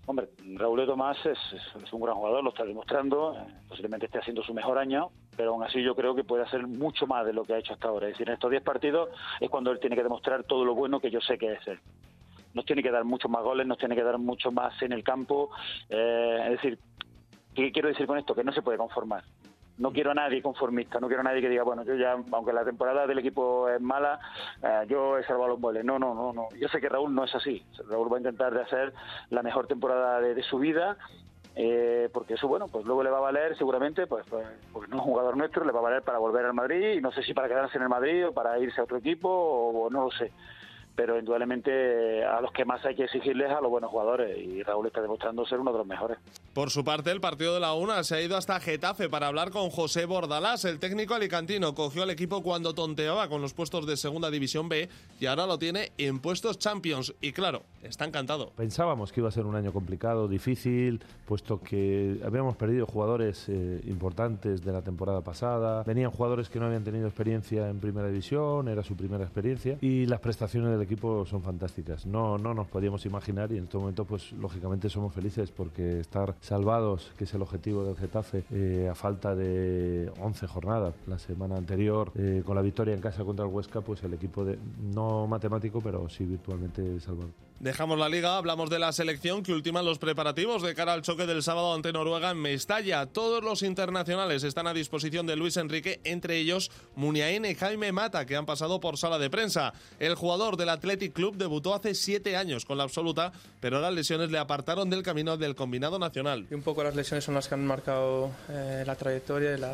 Hombre, Raúl de Tomás es un gran jugador, lo está demostrando, posiblemente esté haciendo su mejor año, pero aún así yo creo que puede hacer mucho más de lo que ha hecho hasta ahora. Es decir, en estos 10 partidos es cuando él tiene que demostrar todo lo bueno que yo sé que es él. Nos tiene que dar muchos más goles, nos tiene que dar mucho más en el campo. Es decir, ¿qué quiero decir con esto? Que no se puede conformar. No quiero a nadie conformista, no quiero a nadie que diga, bueno, yo ya, aunque la temporada del equipo es mala, yo he salvado los goles. No. Yo sé que Raúl no es así. Raúl va a intentar de hacer la mejor temporada de su vida, porque eso, bueno, pues luego le va a valer seguramente, pues porque no es un jugador nuestro, le va a valer para volver al Madrid, y no sé si para quedarse en el Madrid o para irse a otro equipo, o no lo sé. Pero indudablemente a los que más hay que exigirles a los buenos jugadores, y Raúl está demostrando ser uno de los mejores. Por su parte, el partido de la UNA se ha ido hasta Getafe para hablar con José Bordalás. El técnico alicantino cogió al equipo cuando tonteaba con los puestos de Segunda División B y ahora lo tiene en puestos Champions. Y claro, está encantado. Pensábamos que iba a ser un año complicado, difícil, puesto que habíamos perdido jugadores importantes de la temporada pasada. Venían jugadores que no habían tenido experiencia en Primera División, era su primera experiencia, y las prestaciones del equipo son fantásticas. No nos podíamos imaginar, y en este momento pues lógicamente somos felices porque estar salvados, que es el objetivo del Getafe, a falta de 11 jornadas. La semana anterior, con la victoria en casa contra el Huesca, pues el equipo no matemático, pero sí virtualmente salvado. Dejamos la Liga, hablamos de la selección que ultiman los preparativos de cara al choque del sábado ante Noruega en Mestalla. Todos los internacionales están a disposición de Luis Enrique, entre ellos Muniain y Jaime Mata, que han pasado por sala de prensa. El jugador del Athletic Club debutó hace 7 años con la absoluta, pero las lesiones le apartaron del camino del combinado nacional. Y un poco las lesiones son las que han marcado la trayectoria y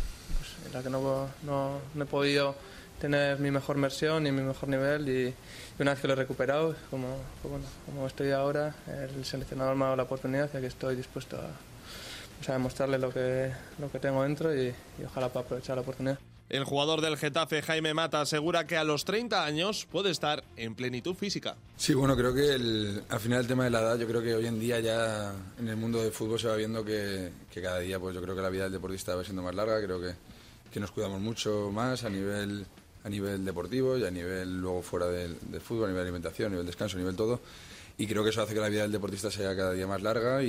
la que no he podido tener mi mejor versión y mi mejor nivel, y una vez que lo he recuperado, como estoy ahora, el seleccionador me ha dado la oportunidad, y que estoy dispuesto a demostrarle lo que tengo dentro, y ojalá pueda aprovechar la oportunidad. El jugador del Getafe, Jaime Mata, asegura que a los 30 años puede estar en plenitud física. Sí, bueno, creo que al final el tema de la edad, yo creo que hoy en día ya en el mundo del fútbol se va viendo que cada día, pues yo creo que la vida del deportista va siendo más larga. Creo que nos cuidamos mucho más a nivel deportivo y a nivel luego fuera del fútbol, a nivel de alimentación, a nivel descanso, a nivel todo. Y creo que eso hace que la vida del deportista sea cada día más larga,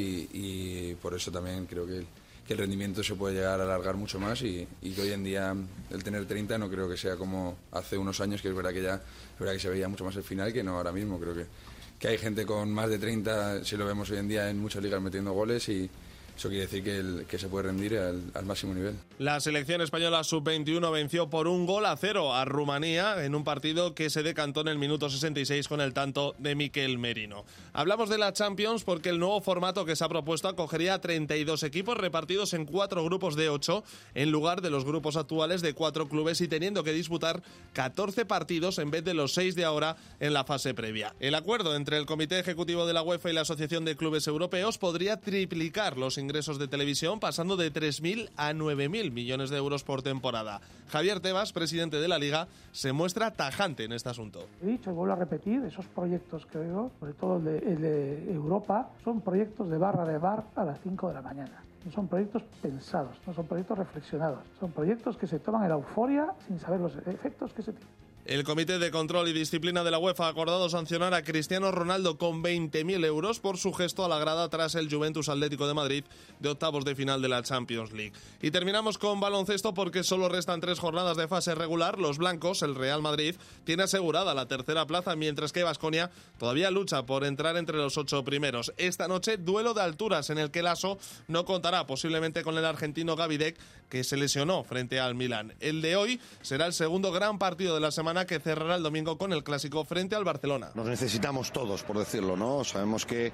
y por eso también creo que el rendimiento se puede llegar a alargar mucho más, y que hoy en día el tener 30 no creo que sea como hace unos años, que es verdad que se veía mucho más el final que no ahora mismo. Creo que hay gente con más de 30, si lo vemos hoy en día en muchas ligas metiendo goles, y eso quiere decir que se puede rendir al máximo nivel. La selección española sub-21 venció por 1-0 a Rumanía en un partido que se decantó en el minuto 66 con el tanto de Mikel Merino. Hablamos de la Champions porque el nuevo formato que se ha propuesto acogería a 32 equipos repartidos en 4 grupos de 8 en lugar de los grupos actuales de 4 clubes, y teniendo que disputar 14 partidos en vez de los 6 de ahora en la fase previa. El acuerdo entre el Comité Ejecutivo de la UEFA y la Asociación de Clubes Europeos podría triplicar los ingresos de televisión, pasando de 3.000 a 9.000 millones de euros por temporada. Javier Tebas, presidente de la Liga, se muestra tajante en este asunto. He dicho y vuelvo a repetir, esos proyectos que veo, sobre todo el de Europa, son proyectos de barra de bar a las 5 de la mañana. No son proyectos pensados, no son proyectos reflexionados, son proyectos que se toman en la euforia sin saber los efectos que se tienen. El Comité de Control y Disciplina de la UEFA ha acordado sancionar a Cristiano Ronaldo con 20.000 euros por su gesto a la grada tras el Juventus Atlético de Madrid de octavos de final de la Champions League. Y terminamos con baloncesto porque solo restan 3 jornadas de fase regular. Los blancos, el Real Madrid, tiene asegurada la tercera plaza, mientras que Baskonia todavía lucha por entrar entre los 8 primeros. Esta noche, duelo de alturas en el que Lasso no contará posiblemente con el argentino Gavidec, que se lesionó frente al Milán. El de hoy será el segundo gran partido de la semana, que cerrará el domingo con el clásico frente al Barcelona. Nos necesitamos todos, por decirlo, ¿no? Sabemos que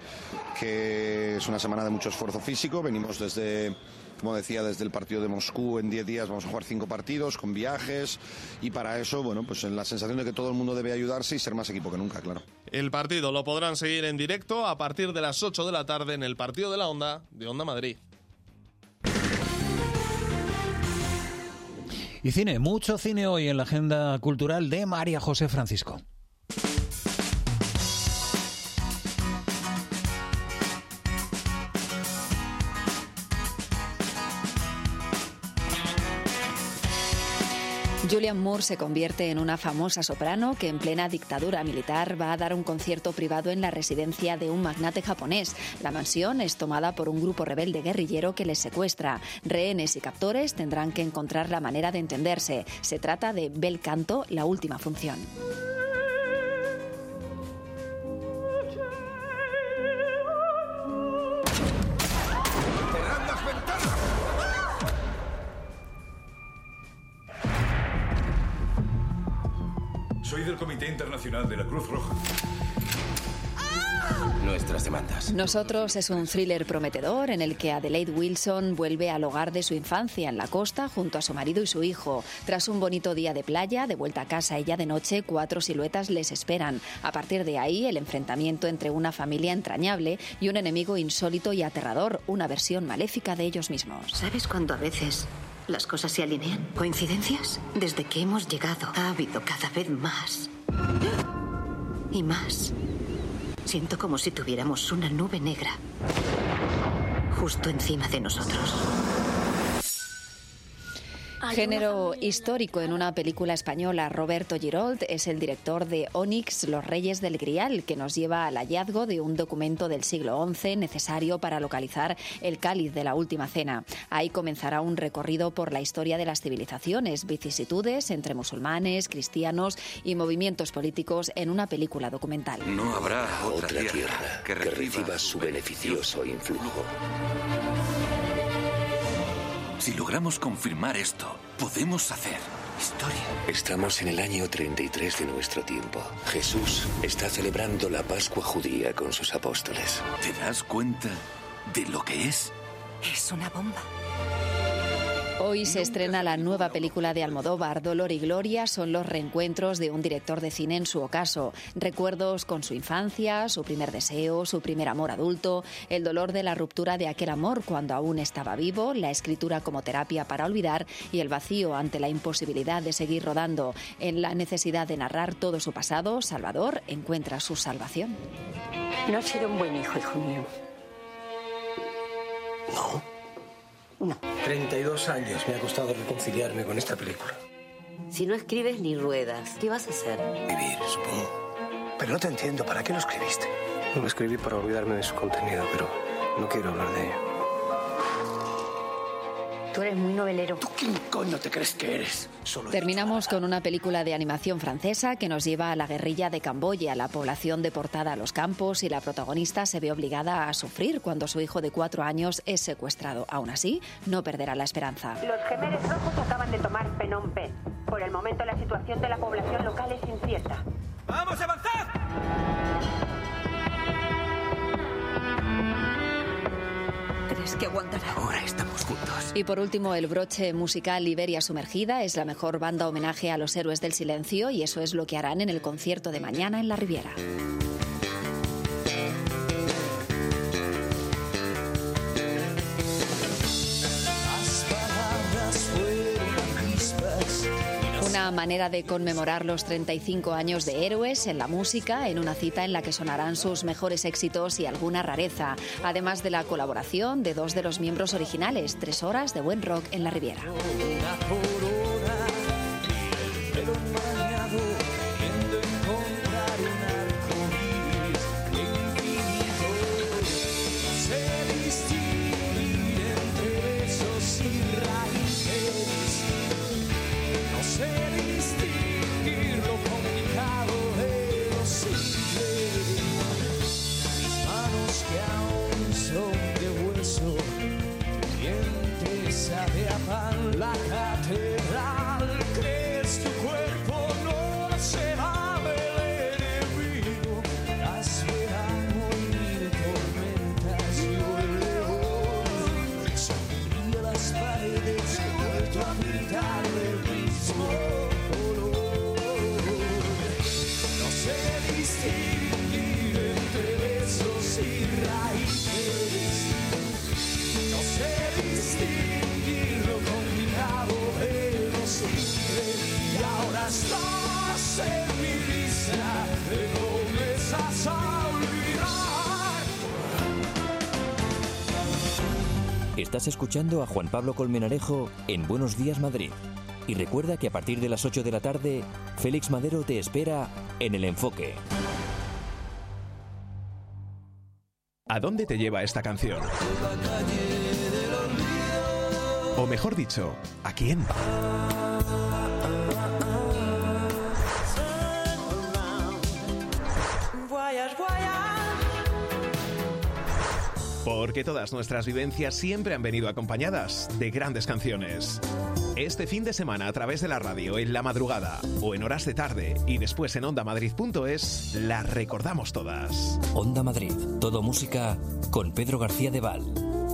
es una semana de mucho esfuerzo físico. Venimos desde, como decía, desde el partido de Moscú. En 10 días vamos a jugar 5 partidos con viajes, y para eso, bueno, pues en la sensación de que todo el mundo debe ayudarse y ser más equipo que nunca, claro. El partido lo podrán seguir en directo a partir de las 8 de la tarde en el partido de la Onda de Onda Madrid. Y cine, mucho cine hoy en la agenda cultural de María José Francisco. Julianne Moore se convierte en una famosa soprano que en plena dictadura militar va a dar un concierto privado en la residencia de un magnate japonés. La mansión es tomada por un grupo rebelde guerrillero que les secuestra. Rehenes y captores tendrán que encontrar la manera de entenderse. Se trata de Bel Canto, la última función. Soy del Comité Internacional de la Cruz Roja. Nuestras demandas. Nosotros es un thriller prometedor en el que Adelaide Wilson vuelve al hogar de su infancia en la costa junto a su marido y su hijo. Tras un bonito día de playa, de vuelta a casa ella de noche, 4 siluetas les esperan. A partir de ahí, el enfrentamiento entre una familia entrañable y un enemigo insólito y aterrador, una versión maléfica de ellos mismos. ¿Sabes cuando a veces las cosas se alinean? ¿Coincidencias? Desde que hemos llegado, ha habido cada vez más. Y más. Siento como si tuviéramos una nube negra justo encima de nosotros. Género histórico en una película española. Roberto Girold es el director de Onyx, Los Reyes del Grial, que nos lleva al hallazgo de un documento del siglo XI necesario para localizar el cáliz de la Última Cena. Ahí comenzará un recorrido por la historia de las civilizaciones, vicisitudes entre musulmanes, cristianos y movimientos políticos en una película documental. No habrá otra tierra que reciba su beneficioso influjo. Si logramos confirmar esto, podemos hacer historia. Estamos en el año 33 de nuestro tiempo. Jesús está celebrando la Pascua judía con sus apóstoles. ¿Te das cuenta de lo que es? Es una bomba. Hoy se estrena la nueva película de Almodóvar. Dolor y Gloria son los reencuentros de un director de cine en su ocaso. Recuerdos con su infancia, su primer deseo, su primer amor adulto, el dolor de la ruptura de aquel amor cuando aún estaba vivo, la escritura como terapia para olvidar y el vacío ante la imposibilidad de seguir rodando. En la necesidad de narrar todo su pasado, Salvador encuentra su salvación. No has sido un buen hijo mío. No. No. 32 años me ha costado reconciliarme con esta película. Si no escribes ni ruedas, ¿qué vas a hacer? Vivir, supongo. Pero no te entiendo, ¿para qué lo escribiste? Lo escribí para olvidarme de su contenido, pero no quiero hablar de ello. Tú eres muy novelero. ¿Tú quién coño te crees que eres? Terminamos con una película de animación francesa que nos lleva a la guerrilla de Camboya, la población deportada a los campos y la protagonista se ve obligada a sufrir cuando su hijo de 4 años es secuestrado. Aún así, no perderá la esperanza. Los Gemeres Rojos acaban de tomar Phnom Penh. Por el momento la situación de la población local es incierta. ¡Vamos a avanzar! ¿Crees que aguantará? Ahora estamos juntos. Y por último, el broche musical Liberia Sumergida es la mejor banda homenaje a los héroes del silencio y eso es lo que harán en el concierto de mañana en la Riviera. Una manera de conmemorar los 35 años de Héroes en la música, en una cita en la que sonarán sus mejores éxitos y alguna rareza, además de la colaboración de 2 de los miembros originales, 3 horas de buen rock en la Riviera. La catedral, crees tu cuerpo no será Belén enemigo, las verán morir tormentas y el león sonríe las paredes que he vuelto a pintar del mismo color. No sé distinguir entre besos y raíces, no sé distinguir y ahora estás en mi lista de promesas a olvidar. Estás escuchando a Juan Pablo Colmenarejo en Buenos Días Madrid. Y recuerda que a partir de las 8 de la tarde, Félix Madero te espera en El Enfoque. ¿A dónde te lleva esta canción? O mejor dicho, ¿a quién? Porque todas nuestras vivencias siempre han venido acompañadas de grandes canciones. Este fin de semana a través de la radio, en la madrugada o en horas de tarde y después en ondamadrid.es, las recordamos todas. Onda Madrid, todo música con Pedro García de Val.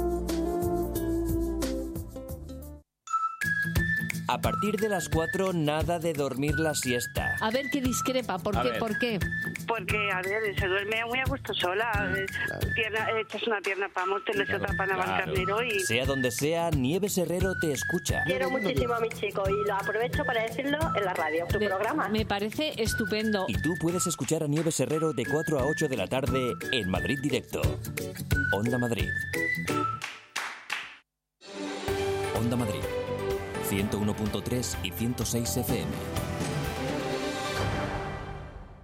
A partir de las 4, nada de dormir la siesta. A ver qué discrepa, ¿por qué? ¿Por qué? Porque, a ver, se duerme muy a gusto sola. Echas una pierna para Móstoles y otra para Navalcarnero y... Sea donde sea, Nieves Herrero te escucha. Quiero muchísimo a mi chico y lo aprovecho para decirlo en la radio, tu programa. Me parece estupendo. Y tú puedes escuchar a Nieves Herrero de 4 a 8 de la tarde en Madrid Directo. Onda Madrid. Onda Madrid. 101.3 y 106 FM.